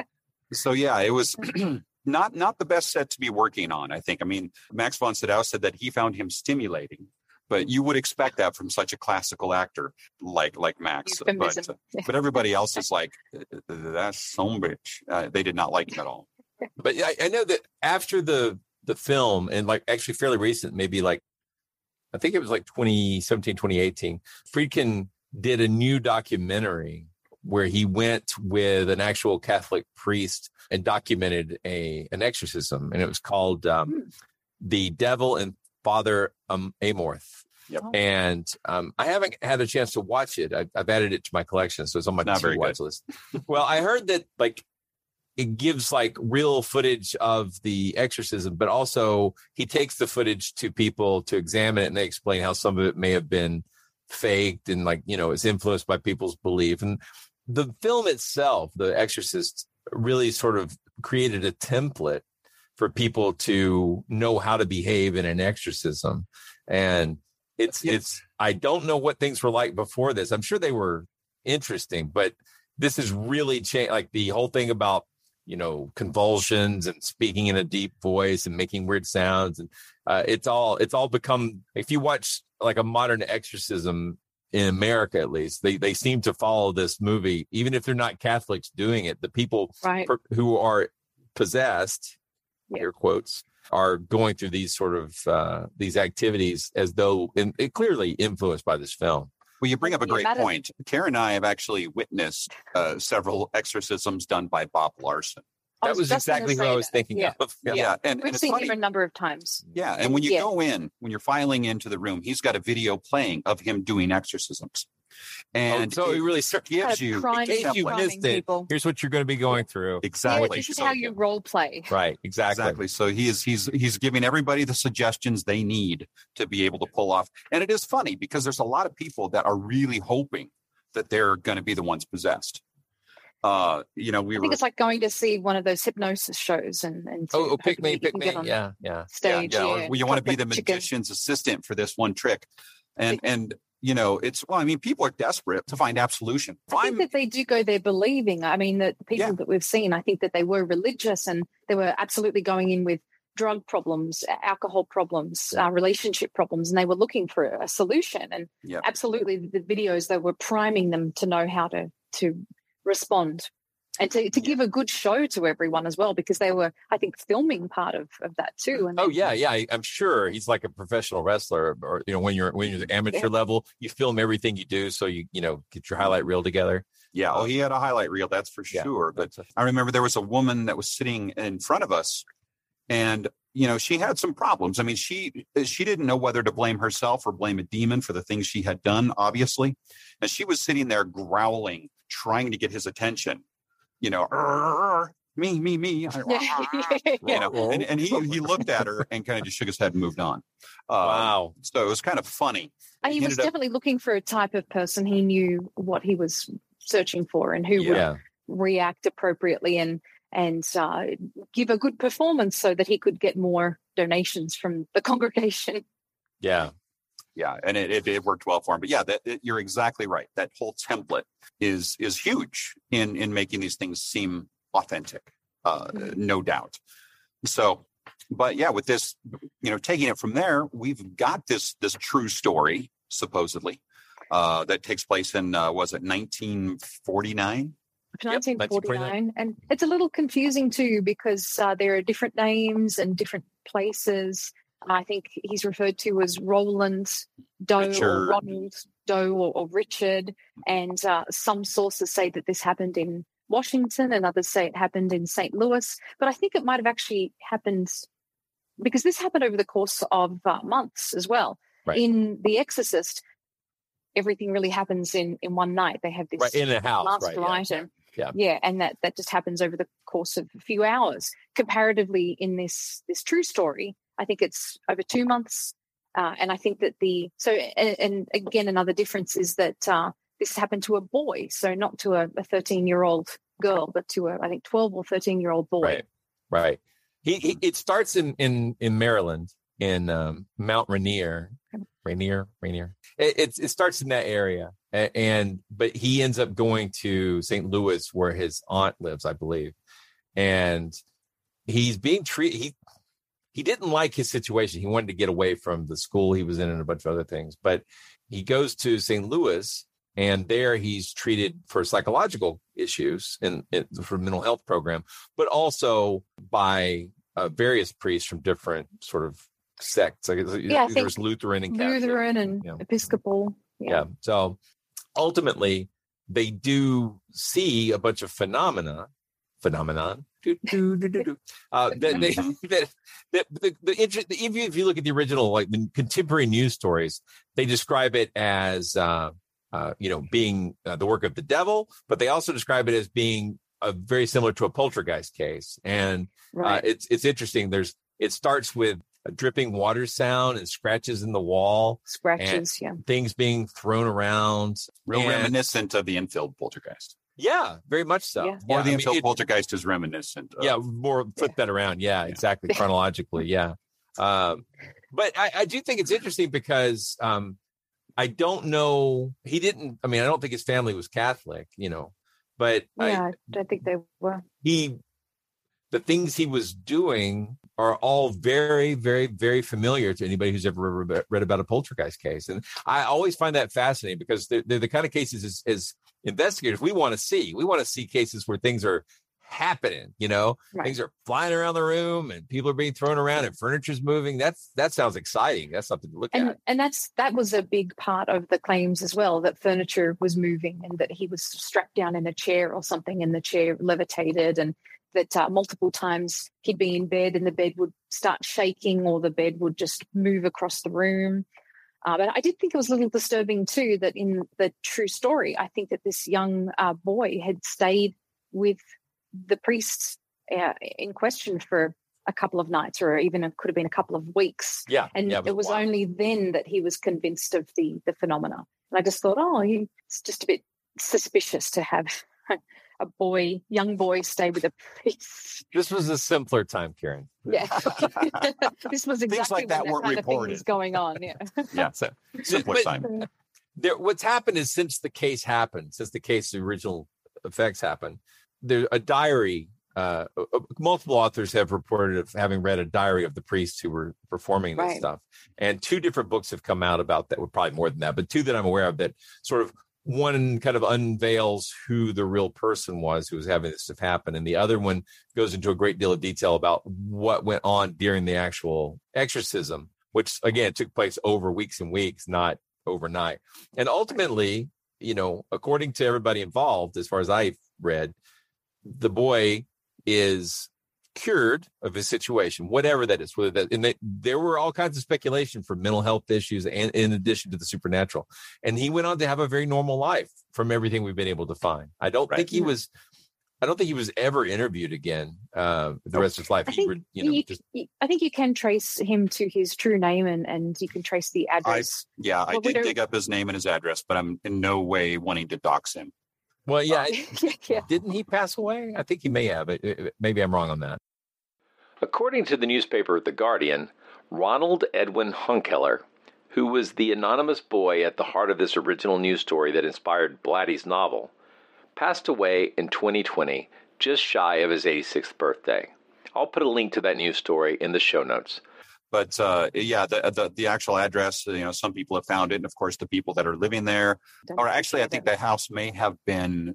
M: so yeah, it was. Not not the best set to be working on, I think. I mean, Max von Sydow said that he found him stimulating, but you would expect that from such a classical actor like like Max. But,
L: Euphemism.
M: but everybody else is like, that's some bitch. Uh, they did not like him at all.
K: But I, I know that after the the film, and like actually fairly recent, maybe like I think it was like twenty seventeen, twenty eighteen, Friedkin did a new documentary where he went with an actual Catholic priest and documented a an exorcism, and it was called um, "The Devil and Father um, Amorth."
M: Yep.
K: And um, I haven't had a chance to watch it. I've, I've added it to my collection, so it's on my
M: Not very
K: watch
M: good.
K: list. Well, I heard that like it gives like real footage of the exorcism, but also he takes the footage to people to examine it, and they explain how some of it may have been faked and like, you know, is influenced by people's belief. And the film itself, The Exorcist, really sort of created a template for people to know how to behave in an exorcism. And it's, it's, I don't know what things were like before this. I'm sure they were interesting, but this is really changed. Like the whole thing about, you know, convulsions and speaking in a deep voice and making weird sounds. And uh, it's all, it's all become, if you watch like a modern exorcism in America, at least, they, they seem to follow this movie, even if they're not Catholics doing it. The people
L: right.
K: per, who are possessed,
L: yeah.
K: air quotes, are going through these sort of, uh, these activities as though in, it clearly influenced by this film.
M: Well, you bring up a great
L: Yeah, that is-
M: point. Karen and I have actually witnessed uh, several exorcisms done by Bob Larson.
L: I
K: That was
L: just gonna
K: exactly who
L: say
K: I was
L: that.
K: thinking
L: Yeah.
K: of.
M: Yeah,
K: Yeah.
M: and,
L: We've
M: and it's
L: seen
M: funny.
L: him a number of times.
M: Yeah, and when you
L: Yeah.
M: go in, when you're filing into the room, he's got a video playing of him doing exorcisms. And
K: Oh, so
M: it
K: he really
M: gives
L: Kind of
M: you,
L: priming-
K: in case you
L: priming
K: missed it,
L: people.
K: here's what you're going to be going through.
L: Yeah,
M: exactly.
L: this is how you role play.
K: Right, exactly.
M: Exactly. So he is he's he's giving everybody the suggestions they need to be able to pull off. And it is funny because there's a lot of people that are really hoping that they're going to be the ones possessed. Uh, you know, we
L: I
M: were
L: think it's like going to see one of those hypnosis shows and and to
K: Oh, oh pick
L: hopefully
K: me,
L: you
K: pick
L: can
K: me.
L: get on
K: Yeah, yeah.
M: yeah,
L: stage.
M: yeah,
L: Yeah,
M: or you want to be the
L: chocolate chicken.
M: magician's assistant for this one trick. And and you know, it's well, I mean, people are desperate to find absolution. If
L: I think
M: I'm
L: that they do go there believing. I mean, that the people
M: Yeah.
L: that we've seen, I think that they were religious and they were absolutely going in with drug problems, alcohol problems, uh, relationship problems, and they were looking for a solution. And
M: yeah.
L: absolutely, the videos they were priming them to know how to to respond and to, to give a good show to everyone as well, because they were, I think, filming part of, of that too. And
K: Oh yeah, yeah. I, I'm sure he's like a professional wrestler, or you know, when you're when you're the amateur
L: Yeah.
K: level, you film everything you do, so you you know get your highlight reel together.
M: Yeah, oh, he had a highlight reel, that's for
K: Yeah.
M: sure. But I remember there was a woman that was sitting in front of us, and you know, she had some problems. I mean, she she didn't know whether to blame herself or blame a demon for the things she had done, obviously. And she was sitting there growling, trying to get his attention. You know, "Arr, me, me, me. I- you know, and, and he he looked at her and kind of just shook his head and moved on. Uh,
K: Wow.
M: So it was kind of funny.
L: And he
M: He
L: was
M: ended up-
L: definitely looking for a type of person. He knew what he was searching for and who
K: Yeah.
L: would react appropriately and and uh, give a good performance so that he could get more donations from the congregation.
K: Yeah.
M: Yeah, and it, it, it worked well for him. But yeah, that it, you're exactly right. That whole template is is huge in in making these things seem authentic, uh, no doubt. So, but yeah, with this, you know, taking it from there, we've got this this true story supposedly uh, that takes place in uh, was it nineteen forty-nine?
L: nineteen forty-nine, and it's a little confusing too because uh, there are different names and different places. I think he's referred to as Roland Doe
M: Richard.
L: or Ronald Doe or, or Richard, and uh, some sources say that this happened in Washington, and others say it happened in Saint Louis. But I think it might have actually happened because this happened over the course of uh, months as well.
K: Right.
L: In The Exorcist, everything really happens in in one night. They have this
K: Right, in a house,
L: master
K: right, yeah.
L: item.
K: Yeah.
L: Yeah, and that that just happens over the course of a few hours. Comparatively, in this this true story, I think it's over two months, uh, and I think that the so and, and again another difference is that uh, this happened to a boy, so not to a thirteen year old girl, but to a I think twelve or thirteen year old boy.
K: Right. Right. He, he it starts in in in Maryland in um, Mount Rainier, Rainier, Rainier. It, it it starts in that area, and, and but he ends up going to Saint Louis where his aunt lives, I believe, and he's being treated. He he didn't like his situation. He wanted to get away from the school he was in and a bunch of other things, but he goes to Saint Louis. And there he's treated for psychological issues and for mental health program, but also by uh, various priests from different sort of sects. Like
L: Yeah, I think
K: there's Lutheran and Catholic.
L: Lutheran and
K: Yeah.
L: Episcopal.
K: Yeah.
L: Yeah.
K: So ultimately, they do see a bunch of phenomena, phenomenon do, do, do, do, do. Uh, that, they, that, that, the, the, interest, if, you, if you look at the original, like the contemporary news stories, they describe it as, uh, uh, you know, being uh, the work of the devil, but they also describe it as being a, very similar to a poltergeist case. And right. uh, it's it's interesting. There's it starts with a dripping water sound and scratches in the wall,
L: scratches, yeah,
K: things being thrown around,
M: real
K: and,
M: reminiscent of the Enfield poltergeist.
K: Yeah, very much so.
L: Yeah.
M: Or
K: yeah,
M: the
K: I
M: Enfield
K: mean, it,
M: poltergeist is reminiscent. Of,
K: yeah, more flip yeah. that around. Yeah, exactly. Chronologically, yeah. Um, but I, I do think it's interesting because um, I don't know. He didn't. I mean, I don't think his family was Catholic, you know. But
L: yeah,
K: I,
L: I don't think they were.
K: He, the things he was doing are all very, very, very familiar to anybody who's ever read about a poltergeist case. And I always find that fascinating because they're, they're the kind of cases as, as investigators we want to see. We want to see cases where things are happening, you know, right. things are flying around the room and people are being thrown around and furniture's moving. That's, that sounds exciting. That's something to look
L: and,
K: at.
L: And that's, that was a big part of the claims as well, that furniture was moving and that he was strapped down in a chair or something and the chair levitated, and that uh, multiple times he'd be in bed and the bed would start shaking or the bed would just move across the room. Uh, but I did think it was a little disturbing too, that in the true story, I think that this young uh, boy had stayed with the priest uh, in question for a couple of nights, or even it could have been a couple of weeks.
K: Yeah.
L: And
K: yeah,
L: it was, it was only then that he was convinced of the the phenomena. And I just thought, oh, he, it's just a bit suspicious to have a boy, young boy, stay with a priest.
K: This was a simpler time, Karen.
L: Yeah. This was exactly
M: things like that
L: when
M: weren't
L: that kind
M: reported.
L: of thing was going on. Yeah.
M: Yeah. So, simpler
K: but,
M: time.
K: There, what's happened is since the case happened, since the case, the original effects happened, there's a diary. Uh, multiple authors have reported of having read a diary of the priests who were performing this
L: right.
K: stuff. And two different books have come out about that. Well, probably more than that, but two that I'm aware of that sort of, one kind of unveils who the real person was who was having this stuff happen. And the other one goes into a great deal of detail about what went on during the actual exorcism, which again took place over weeks and weeks, not overnight. And ultimately, you know, according to everybody involved, as far as I've read, the boy is cured of his situation, whatever that is, whether that, and they, there were all kinds of speculation for mental health issues and in addition to the supernatural. And he went on to have a very normal life from everything we've been able to find. I don't right. think he was, I don't think he was ever interviewed again uh, the rest of his life.
L: I think,
K: he, you know,
L: you,
K: just,
L: I think you can trace him to his true name and, and you can trace the address.
M: I, yeah, I
L: well,
M: did dig up his name and his address, but I'm in no way wanting to dox him.
K: Well, yeah,
L: yeah, yeah.
K: Didn't he pass away? I think he may have. It, it, maybe I'm wrong on that. According to the newspaper The Guardian, Ronald Edwin Hunkeler, who was the anonymous boy at the heart of this original news story that inspired Blatty's novel, passed away in twenty twenty, just shy of his eighty-sixth birthday. I'll put a link to that news story in the show notes.
M: But uh, yeah, the, the the actual address, you know, some people have found it. And of course, the people that are living there, or actually, I think the house may have been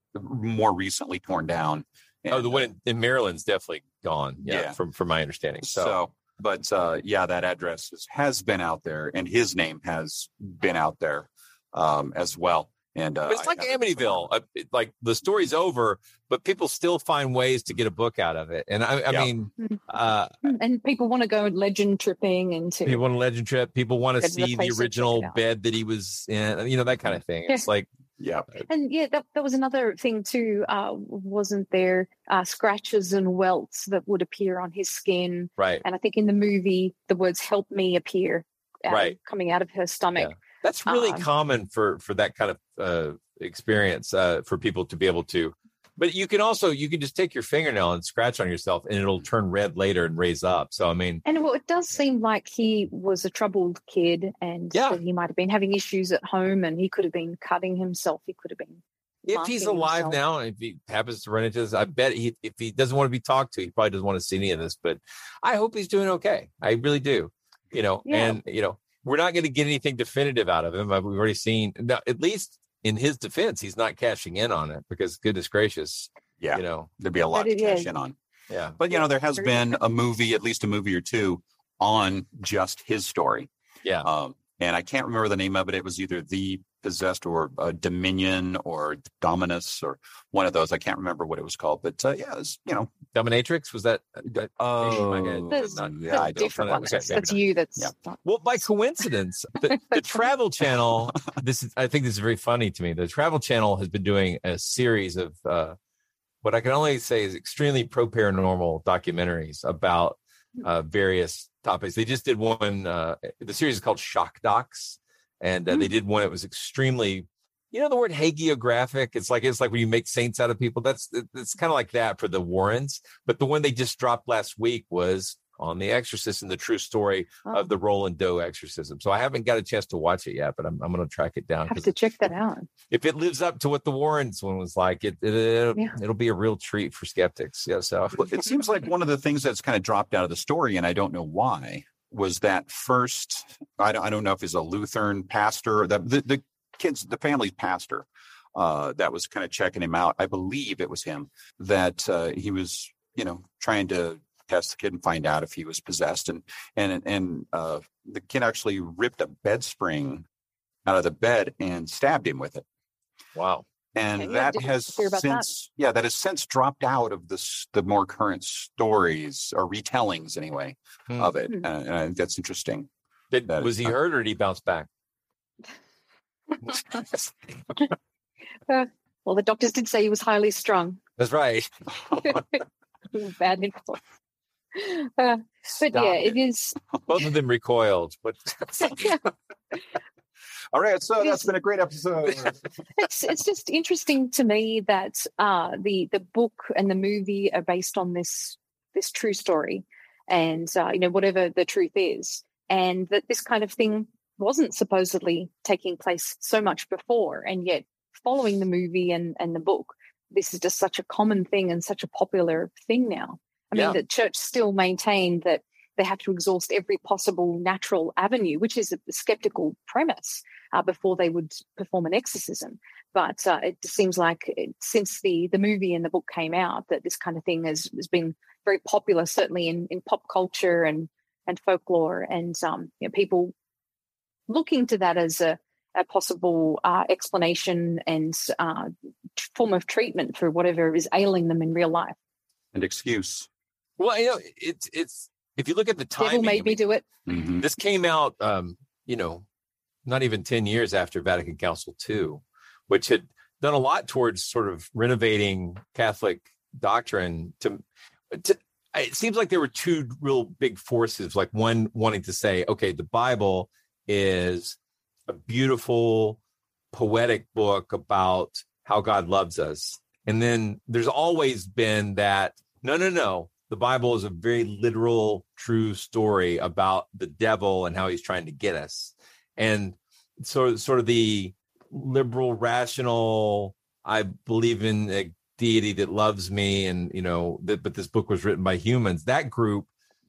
M: more recently torn down. And,
K: oh, the one in, in Maryland's definitely gone. Yeah, yeah. From, from my understanding. So, so
M: but uh, yeah, that address is, has been out there and his name has been out there um, as well. And uh,
K: but it's like Amityville. Uh, it, like the story's over, but people still find ways to get a book out of it. And I, I yeah. mean, uh,
L: and people want to go legend tripping into.
K: People want a legend trip. People want to see the original bed that he was in. You know, that kind of thing. It's like, yeah.
L: And yeah, that, that was another thing too. Uh, wasn't there uh, scratches and welts that would appear on his skin?
K: Right.
L: And I think in the movie, the words "help me" appear. Uh,
K: right.
L: Coming out of her stomach.
K: Yeah. That's really
L: um,
K: common for, for that kind of uh, experience uh, for people to be able to. But you can also, you can just take your fingernail and scratch on yourself and it'll turn red later and raise up. So, I mean.
L: And well, it does seem like he was a troubled kid and
K: yeah.
L: he might have been having issues at home and he could have been cutting himself. He could have been.
K: If he's alive
L: himself.
K: now, and if he happens to run into this, I bet he, if he doesn't want to be talked to, he probably doesn't want to see any of this. But I hope he's doing okay. I really do. You know,
L: yeah.
K: and, you know. We're not going to get anything definitive out of him. We've already seen, now, at least in his defense, he's not cashing in on it because goodness gracious,
M: yeah,
K: you know,
M: there'd be a lot to cash in on.
K: Yeah.
M: But, you know, there has been a movie, at least a movie or two on just his story.
K: Yeah.
M: Um, and I can't remember the name of it. It was either The possessed, or uh, dominion, or dominus, or one of those. I can't remember what it was called, but uh, yeah, it was, you know,
K: dominatrix. Was that? that
M: oh,
L: There's,
M: not,
L: there's
M: yeah, I
L: a
M: don't
L: different
M: know.
L: one. That's, that's you. That's
M: Yeah.
L: not-
K: Well, by coincidence, the, the Travel Channel. This is, I think, this is very funny to me. The Travel Channel has been doing a series of uh, what I can only say is extremely pro paranormal documentaries about uh, various topics. They just did one. Uh, the series is called Shock Docs, and uh, they did one. It was extremely. You know the word hagiographic? It's like it's like when you make saints out of people. That's it's kind of like that for the Warrens. But the one they just dropped last week was on The Exorcist and the true story oh. of the Roland Doe exorcism. So I haven't got a chance to watch it yet, but I'm I'm going to track it down.
L: Have to check that out.
K: If it lives up to what the Warrens one was like, it, it it'll, yeah. it'll be a real treat for skeptics. Yeah. So
M: well, it seems like one of the things that's kind of dropped out of the story, and I don't know why, was that first. I don't I don't know if he's a Lutheran pastor. The the, the kids, the family's pastor, uh, that was kind of checking him out. I believe it was him that uh, he was, you know, trying to test the kid and find out if he was possessed. And, and, and uh, the kid actually ripped a bed spring out of the bed and stabbed him with it.
K: Wow.
M: And
L: okay,
M: that
L: yeah,
M: has since, that. yeah, that has since dropped out of this, the more current stories or retellings anyway hmm. of it. Hmm. Uh, and I think that's interesting.
K: Did,
M: that
K: was he uh, hurt or did he bounce back?
L: uh, well, the doctors did say he was highly strung.
K: That's right.
L: Bad influence. Uh, but yeah, it. it is.
K: Both of them recoiled. But
L: yeah.
M: All right, so that's been a great episode.
L: it's it's just interesting to me that uh, the the book and the movie are based on this this true story, and uh, you know whatever the truth is, and that this kind of thing wasn't supposedly taking place so much before, and yet following the movie and, and the book, this is just such a common thing and such a popular thing now. I yeah. mean, the church still maintained that they have to exhaust every possible natural avenue, which is a skeptical premise, uh, before they would perform an exorcism. But uh, it seems like it, since the, the movie and the book came out, that this kind of thing has, has been very popular, certainly in, in pop culture and, and folklore, and um, you know, people looking to that as a, a possible uh, explanation and uh, form of treatment for whatever is ailing them in real life.
M: And excuse.
K: Well, you know, it's it's if you look at the timing,
L: devil made me do it.
K: Mm-hmm. This came out, um, you know, not even ten years after Vatican Council two, which had done a lot towards sort of renovating Catholic doctrine. To, to it seems like there were two real big forces. Like one wanting to say, okay, the Bible is a beautiful, poetic book about how God loves us. And then there's always been that, no, no, no. The Bible is a very literal, true story about the devil and how he's trying to get us. And so sort of the liberal, rational, I believe in a deity that loves me. And, you know, that, but this book was written by humans. That group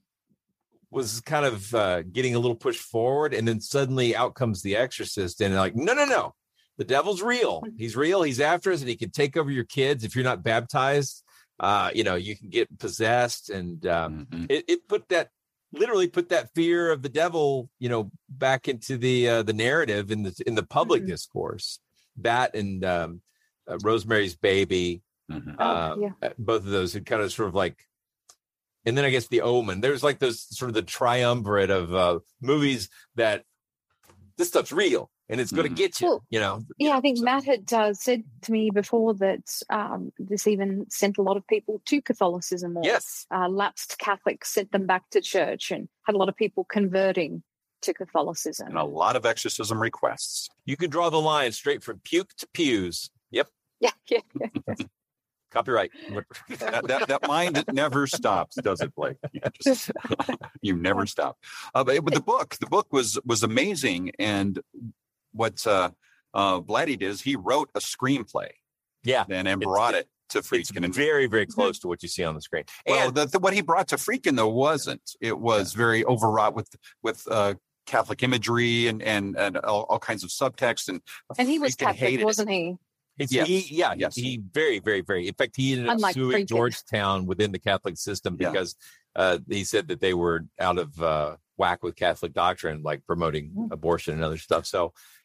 K: was kind of uh, getting a little push forward, and then suddenly out comes The Exorcist, and like, no, no, no, the devil's real. He's real. He's after us, and he can take over your kids if you're not baptized. Uh, you know, you can get possessed, and um, mm-hmm. it, it put that literally put that fear of the devil, you know, back into the uh, the narrative in the in the public mm-hmm. discourse. That and um, uh, Rosemary's Baby, mm-hmm. uh, oh, yeah. both of those had kind of sort of like. And then I guess The Omen. There's like those sort of the triumvirate of uh, movies that this stuff's real and it's going to get you, well, you know.
L: Yeah, I think so. Matt had uh, said to me before that um, this even sent a lot of people to Catholicism, or
K: yes.
L: uh, lapsed Catholics sent them back to church, and had a lot of people converting to Catholicism.
M: And a lot of exorcism requests.
K: You can draw the line straight from puke to pews. Yep.
L: Yeah, yeah, yeah.
K: Copyright.
M: that, that, that mind never stops, does it, Blake? You, just, you never stop. Uh, but, but the book, the book was was amazing. And what uh, uh, Blatty did is he wrote a screenplay.
K: Yeah,
M: and, and brought it to Friedkin.
K: It's very, very close to what you see on the screen. And
M: well, the, the, what he brought to Friedkin, though, wasn't. It was yeah. very overwrought with with uh, Catholic imagery and and, and all, all kinds of subtext. And
L: and he was Catholic, wasn't
M: it.
L: he?
K: Yes. He, yeah, yes. he very, very, very. In fact, he ended up
L: Unlike
K: suing
L: Friedkin.
K: Georgetown within the Catholic system because yeah. uh, he said that they were out of uh, whack with Catholic doctrine, like promoting mm. abortion and other stuff. So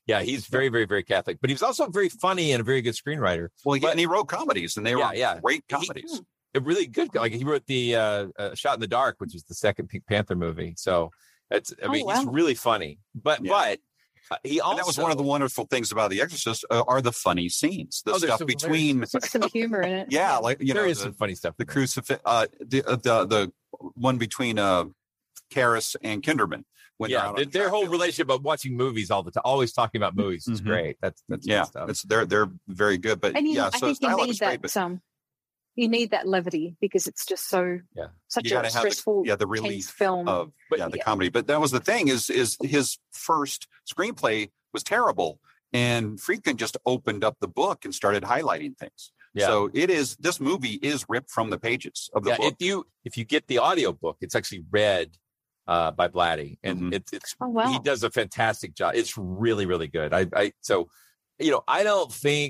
K: Yeah, he's very, very, very Catholic, but he was also very funny and a very good screenwriter.
M: Well,
K: but,
M: and he wrote comedies, and they
K: yeah,
M: were
K: yeah.
M: great comedies.
K: He, really good. Like he wrote the uh, uh, Shot in the Dark, which was the second Pink Panther movie. So it's, I mean, oh, wow. he's really funny. But yeah. but uh, he also
M: and that was one of the wonderful things about The Exorcist uh, are the funny scenes, the oh, stuff between.
L: There's some humor in it.
M: Yeah, like you
K: there
M: know,
K: is
M: the,
K: some funny stuff.
M: The crucifix, uh, the, uh, the the one between uh, Karras and Kinderman. When
K: yeah, their, their whole relationship of watching movies all the time, always talking about movies, is mm-hmm. great. That's that's
M: yeah,
K: stuff.
M: It's they're they're very good. But
L: and you,
M: yeah,
L: I
M: so
L: think you need that.
M: Great, but...
L: um, you need that levity because it's just so
K: yeah.
L: such
M: you
L: a stressful,
M: the, yeah, the relief
L: film
M: of
K: but,
M: yeah the
L: yeah.
M: comedy. But that was the thing is is his first screenplay was terrible, and Friedkin just opened up the book and started highlighting things. Yeah. So it is this movie is ripped from the pages of the
K: yeah,
M: book.
K: If you if you get the audio book, it's actually read. Uh, by Blatty, and mm-hmm. it's, it's
L: oh, wow.
K: he does a fantastic job. It's really, really good. I, I, so, you know, I don't think.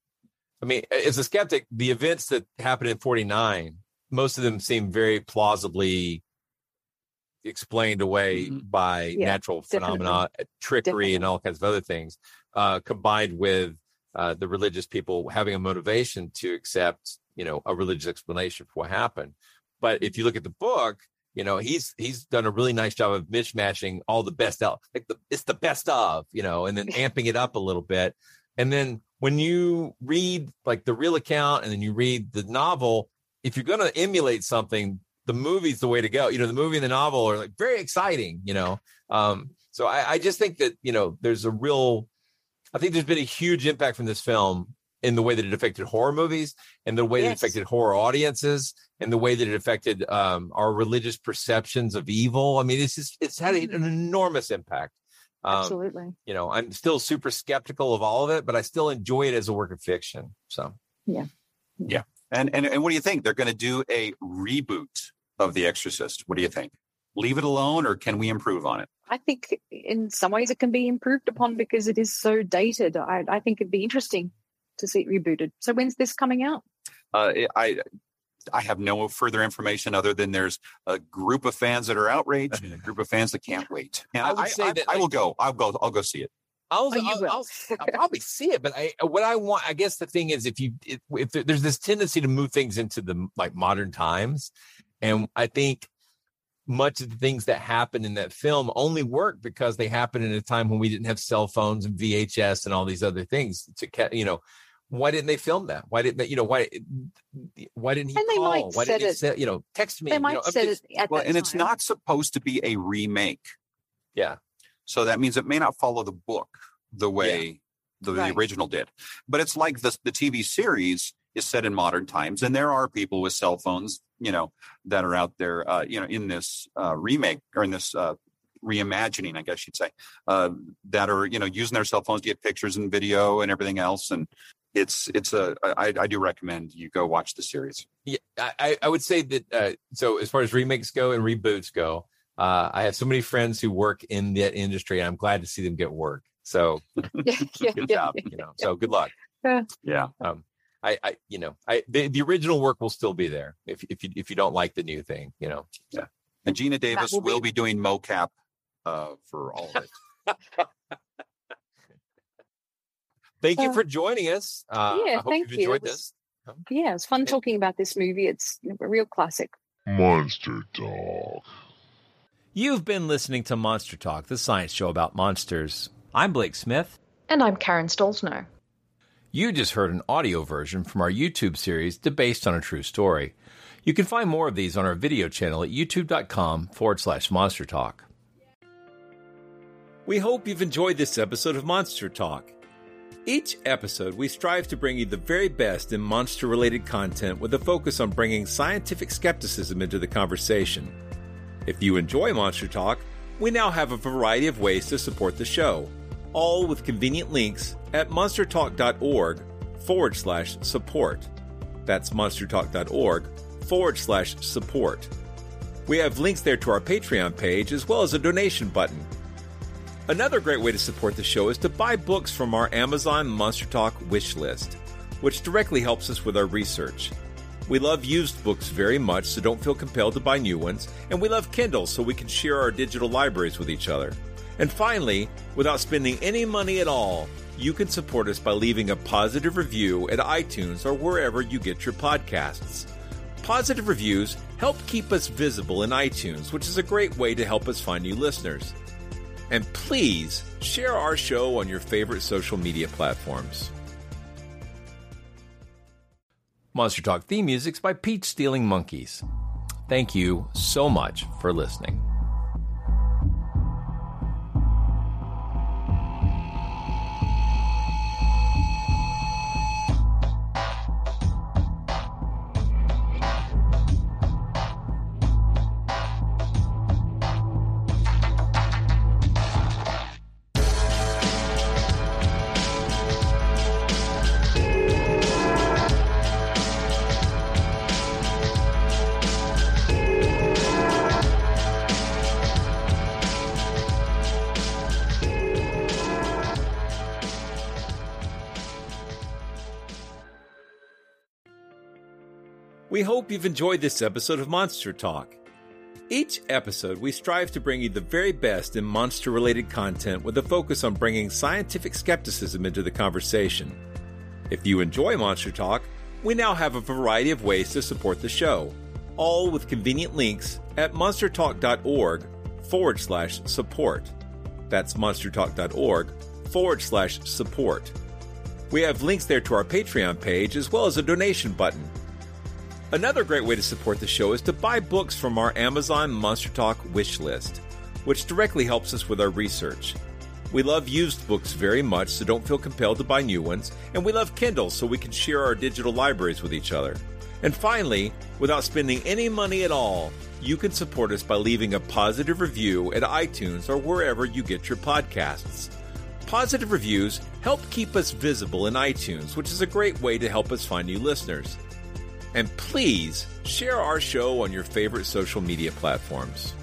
K: I mean, as a skeptic, the events that happened in forty-nine, most of them seem very plausibly explained away mm-hmm. by yeah, natural definitely. phenomena, trickery, definitely. and all kinds of other things, uh, combined with uh, the religious people having a motivation to accept, you know, a religious explanation for what happened. But if you look at the book. You know, he's he's done a really nice job of mishmashing all the best out. Like the, it's the best of, you know, and then amping it up a little bit. And then when you read like the real account and then you read the novel, if you're going to emulate something, the movie's the way to go. You know, the movie and the novel are like very exciting, you know. Um, so I, I just think that, you know, there's a real, I think there's been a huge impact from this film in the way that it affected horror movies and the way yes. that it affected horror audiences and the way that it affected um, our religious perceptions of evil. I mean, it's just, it's had an enormous impact. Um,
L: Absolutely.
K: You know, I'm still super skeptical of all of it, but I still enjoy it as a work of fiction. So,
L: yeah.
M: Yeah. And, and, and what do you think? They're going to do a reboot of The Exorcist. What do you think? Leave it alone or can we improve on it?
L: I think in some ways it can be improved upon because it is so dated. I, I think it'd be interesting to see it rebooted. So when's this coming out?
M: Uh, I I have no further information other than there's a group of fans that are outraged and a group of fans that can't wait. And I would I, say I, that I, I will go. I'll go. I'll go see it.
K: I'll,
L: oh,
K: I'll, I'll, I'll probably see it, but I what I want. I guess the thing is, if you if, if there's this tendency to move things into the like modern times, and I think much of the things that happen in that film only work because they happen in a time when we didn't have cell phones and V H S and all these other things to, you know, why didn't they film that? Why didn't they, you know, why, why didn't he
L: and they
K: call?
L: Might
K: why didn't
L: it,
K: he say, you know, text me?
L: They might
K: you know,
L: set it at
M: well,
L: that
M: and
L: time.
M: It's not supposed to be a remake.
K: Yeah.
M: So that means it may not follow the book the way yeah. the, right. the original did. But it's like the, the T V series is set in modern times. And there are people with cell phones, you know, that are out there, uh, you know, in this uh, remake or in this uh, reimagining, I guess you'd say, uh, that are, you know, using their cell phones to get pictures and video and everything else. And it's, it's a, I, I do recommend you go watch the series.
K: Yeah, I, I would say that, uh, so as far as remakes go and reboots go, uh, I have so many friends who work in that industry and I'm glad to see them get work. So
L: yeah, yeah,
K: good
L: yeah,
K: job,
L: yeah,
K: you know, so good luck.
L: Yeah.
M: Yeah.
K: Um, I, I, you know, I, the, the original work will still be there if, if you, if you don't like the new thing, you know.
M: Yeah. And Gina Davis will, will be... be doing mocap, uh, for all of it.
K: Thank you
L: uh,
K: for joining us. Uh,
L: yeah.
K: I hope
L: thank
K: you've
L: you.
K: enjoyed
L: it was,
K: this.
L: Yeah. It's fun talking about this movie. It's a real classic.
J: Monster Talk.
K: You've been listening to Monster Talk, the science show about monsters. I'm Blake Smith.
A: And I'm Karen Stolzno.
K: You just heard an audio version from our YouTube series, Based on a True Story. You can find more of these on our video channel at youtube.com forward slash Monster Talk. We hope you've enjoyed this episode of Monster Talk. Each episode, we strive to bring you the very best in monster-related content with a focus on bringing scientific skepticism into the conversation. If you enjoy Monster Talk, we now have a variety of ways to support the show, all with convenient links at monstertalk.org forward slash support. That's monstertalk.org forward slash support. We have links there to our Patreon page as well as a donation button. Another great way to support the show is to buy books from our Amazon Monster Talk wish list, which directly helps us with our research. We love used books very much, so don't feel compelled to buy new ones, and we love Kindle so we can share our digital libraries with each other. And finally, without spending any money at all, you can support us by leaving a positive review at iTunes or wherever you get your podcasts. Positive reviews help keep us visible in iTunes, which is a great way to help us find new listeners. And please share our show on your favorite social media platforms. Monster Talk theme music's by Peach Stealing Monkeys. Thank you so much for listening. We hope you've enjoyed this episode of Monster Talk. Each episode, we strive to bring you the very best in monster-related content with a focus on bringing scientific skepticism into the conversation. If you enjoy Monster Talk, we now have a variety of ways to support the show, all with convenient links at monstertalk.org forward slash support. That's monstertalk.org forward slash support. We have links there to our Patreon page as well as a donation button. Another great way to support the show is to buy books from our Amazon Monster Talk wish list, which directly helps us with our research. We love used books very much, so don't feel compelled to buy new ones, and we love Kindle so we can share our digital libraries with each other. And finally, without spending any money at all, you can support us by leaving a positive review at iTunes or wherever you get your podcasts. Positive reviews help keep us visible in iTunes, which is a great way to help us find new listeners. And please share our show on your favorite social media platforms.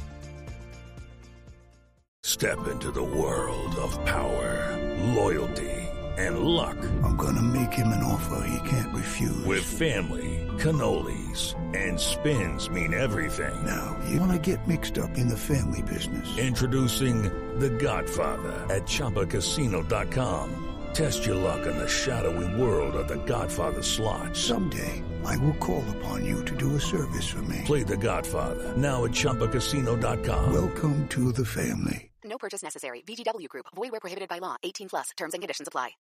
C: Step into the world of power, loyalty, and luck.
D: I'm gonna make him an offer he can't refuse.
C: With family, cannolis, and spins mean everything.
D: Now, you wanna get mixed up in the family business.
C: Introducing The Godfather at Chumba Casino dot com. Test your luck in the shadowy world of The Godfather slot.
D: Someday, I will call upon you to do a service for me.
C: Play The Godfather, now at Chumba Casino dot com.
D: Welcome to the family.
N: No purchase necessary. V G W Group. Void where prohibited by law. eighteen plus. Terms and conditions apply.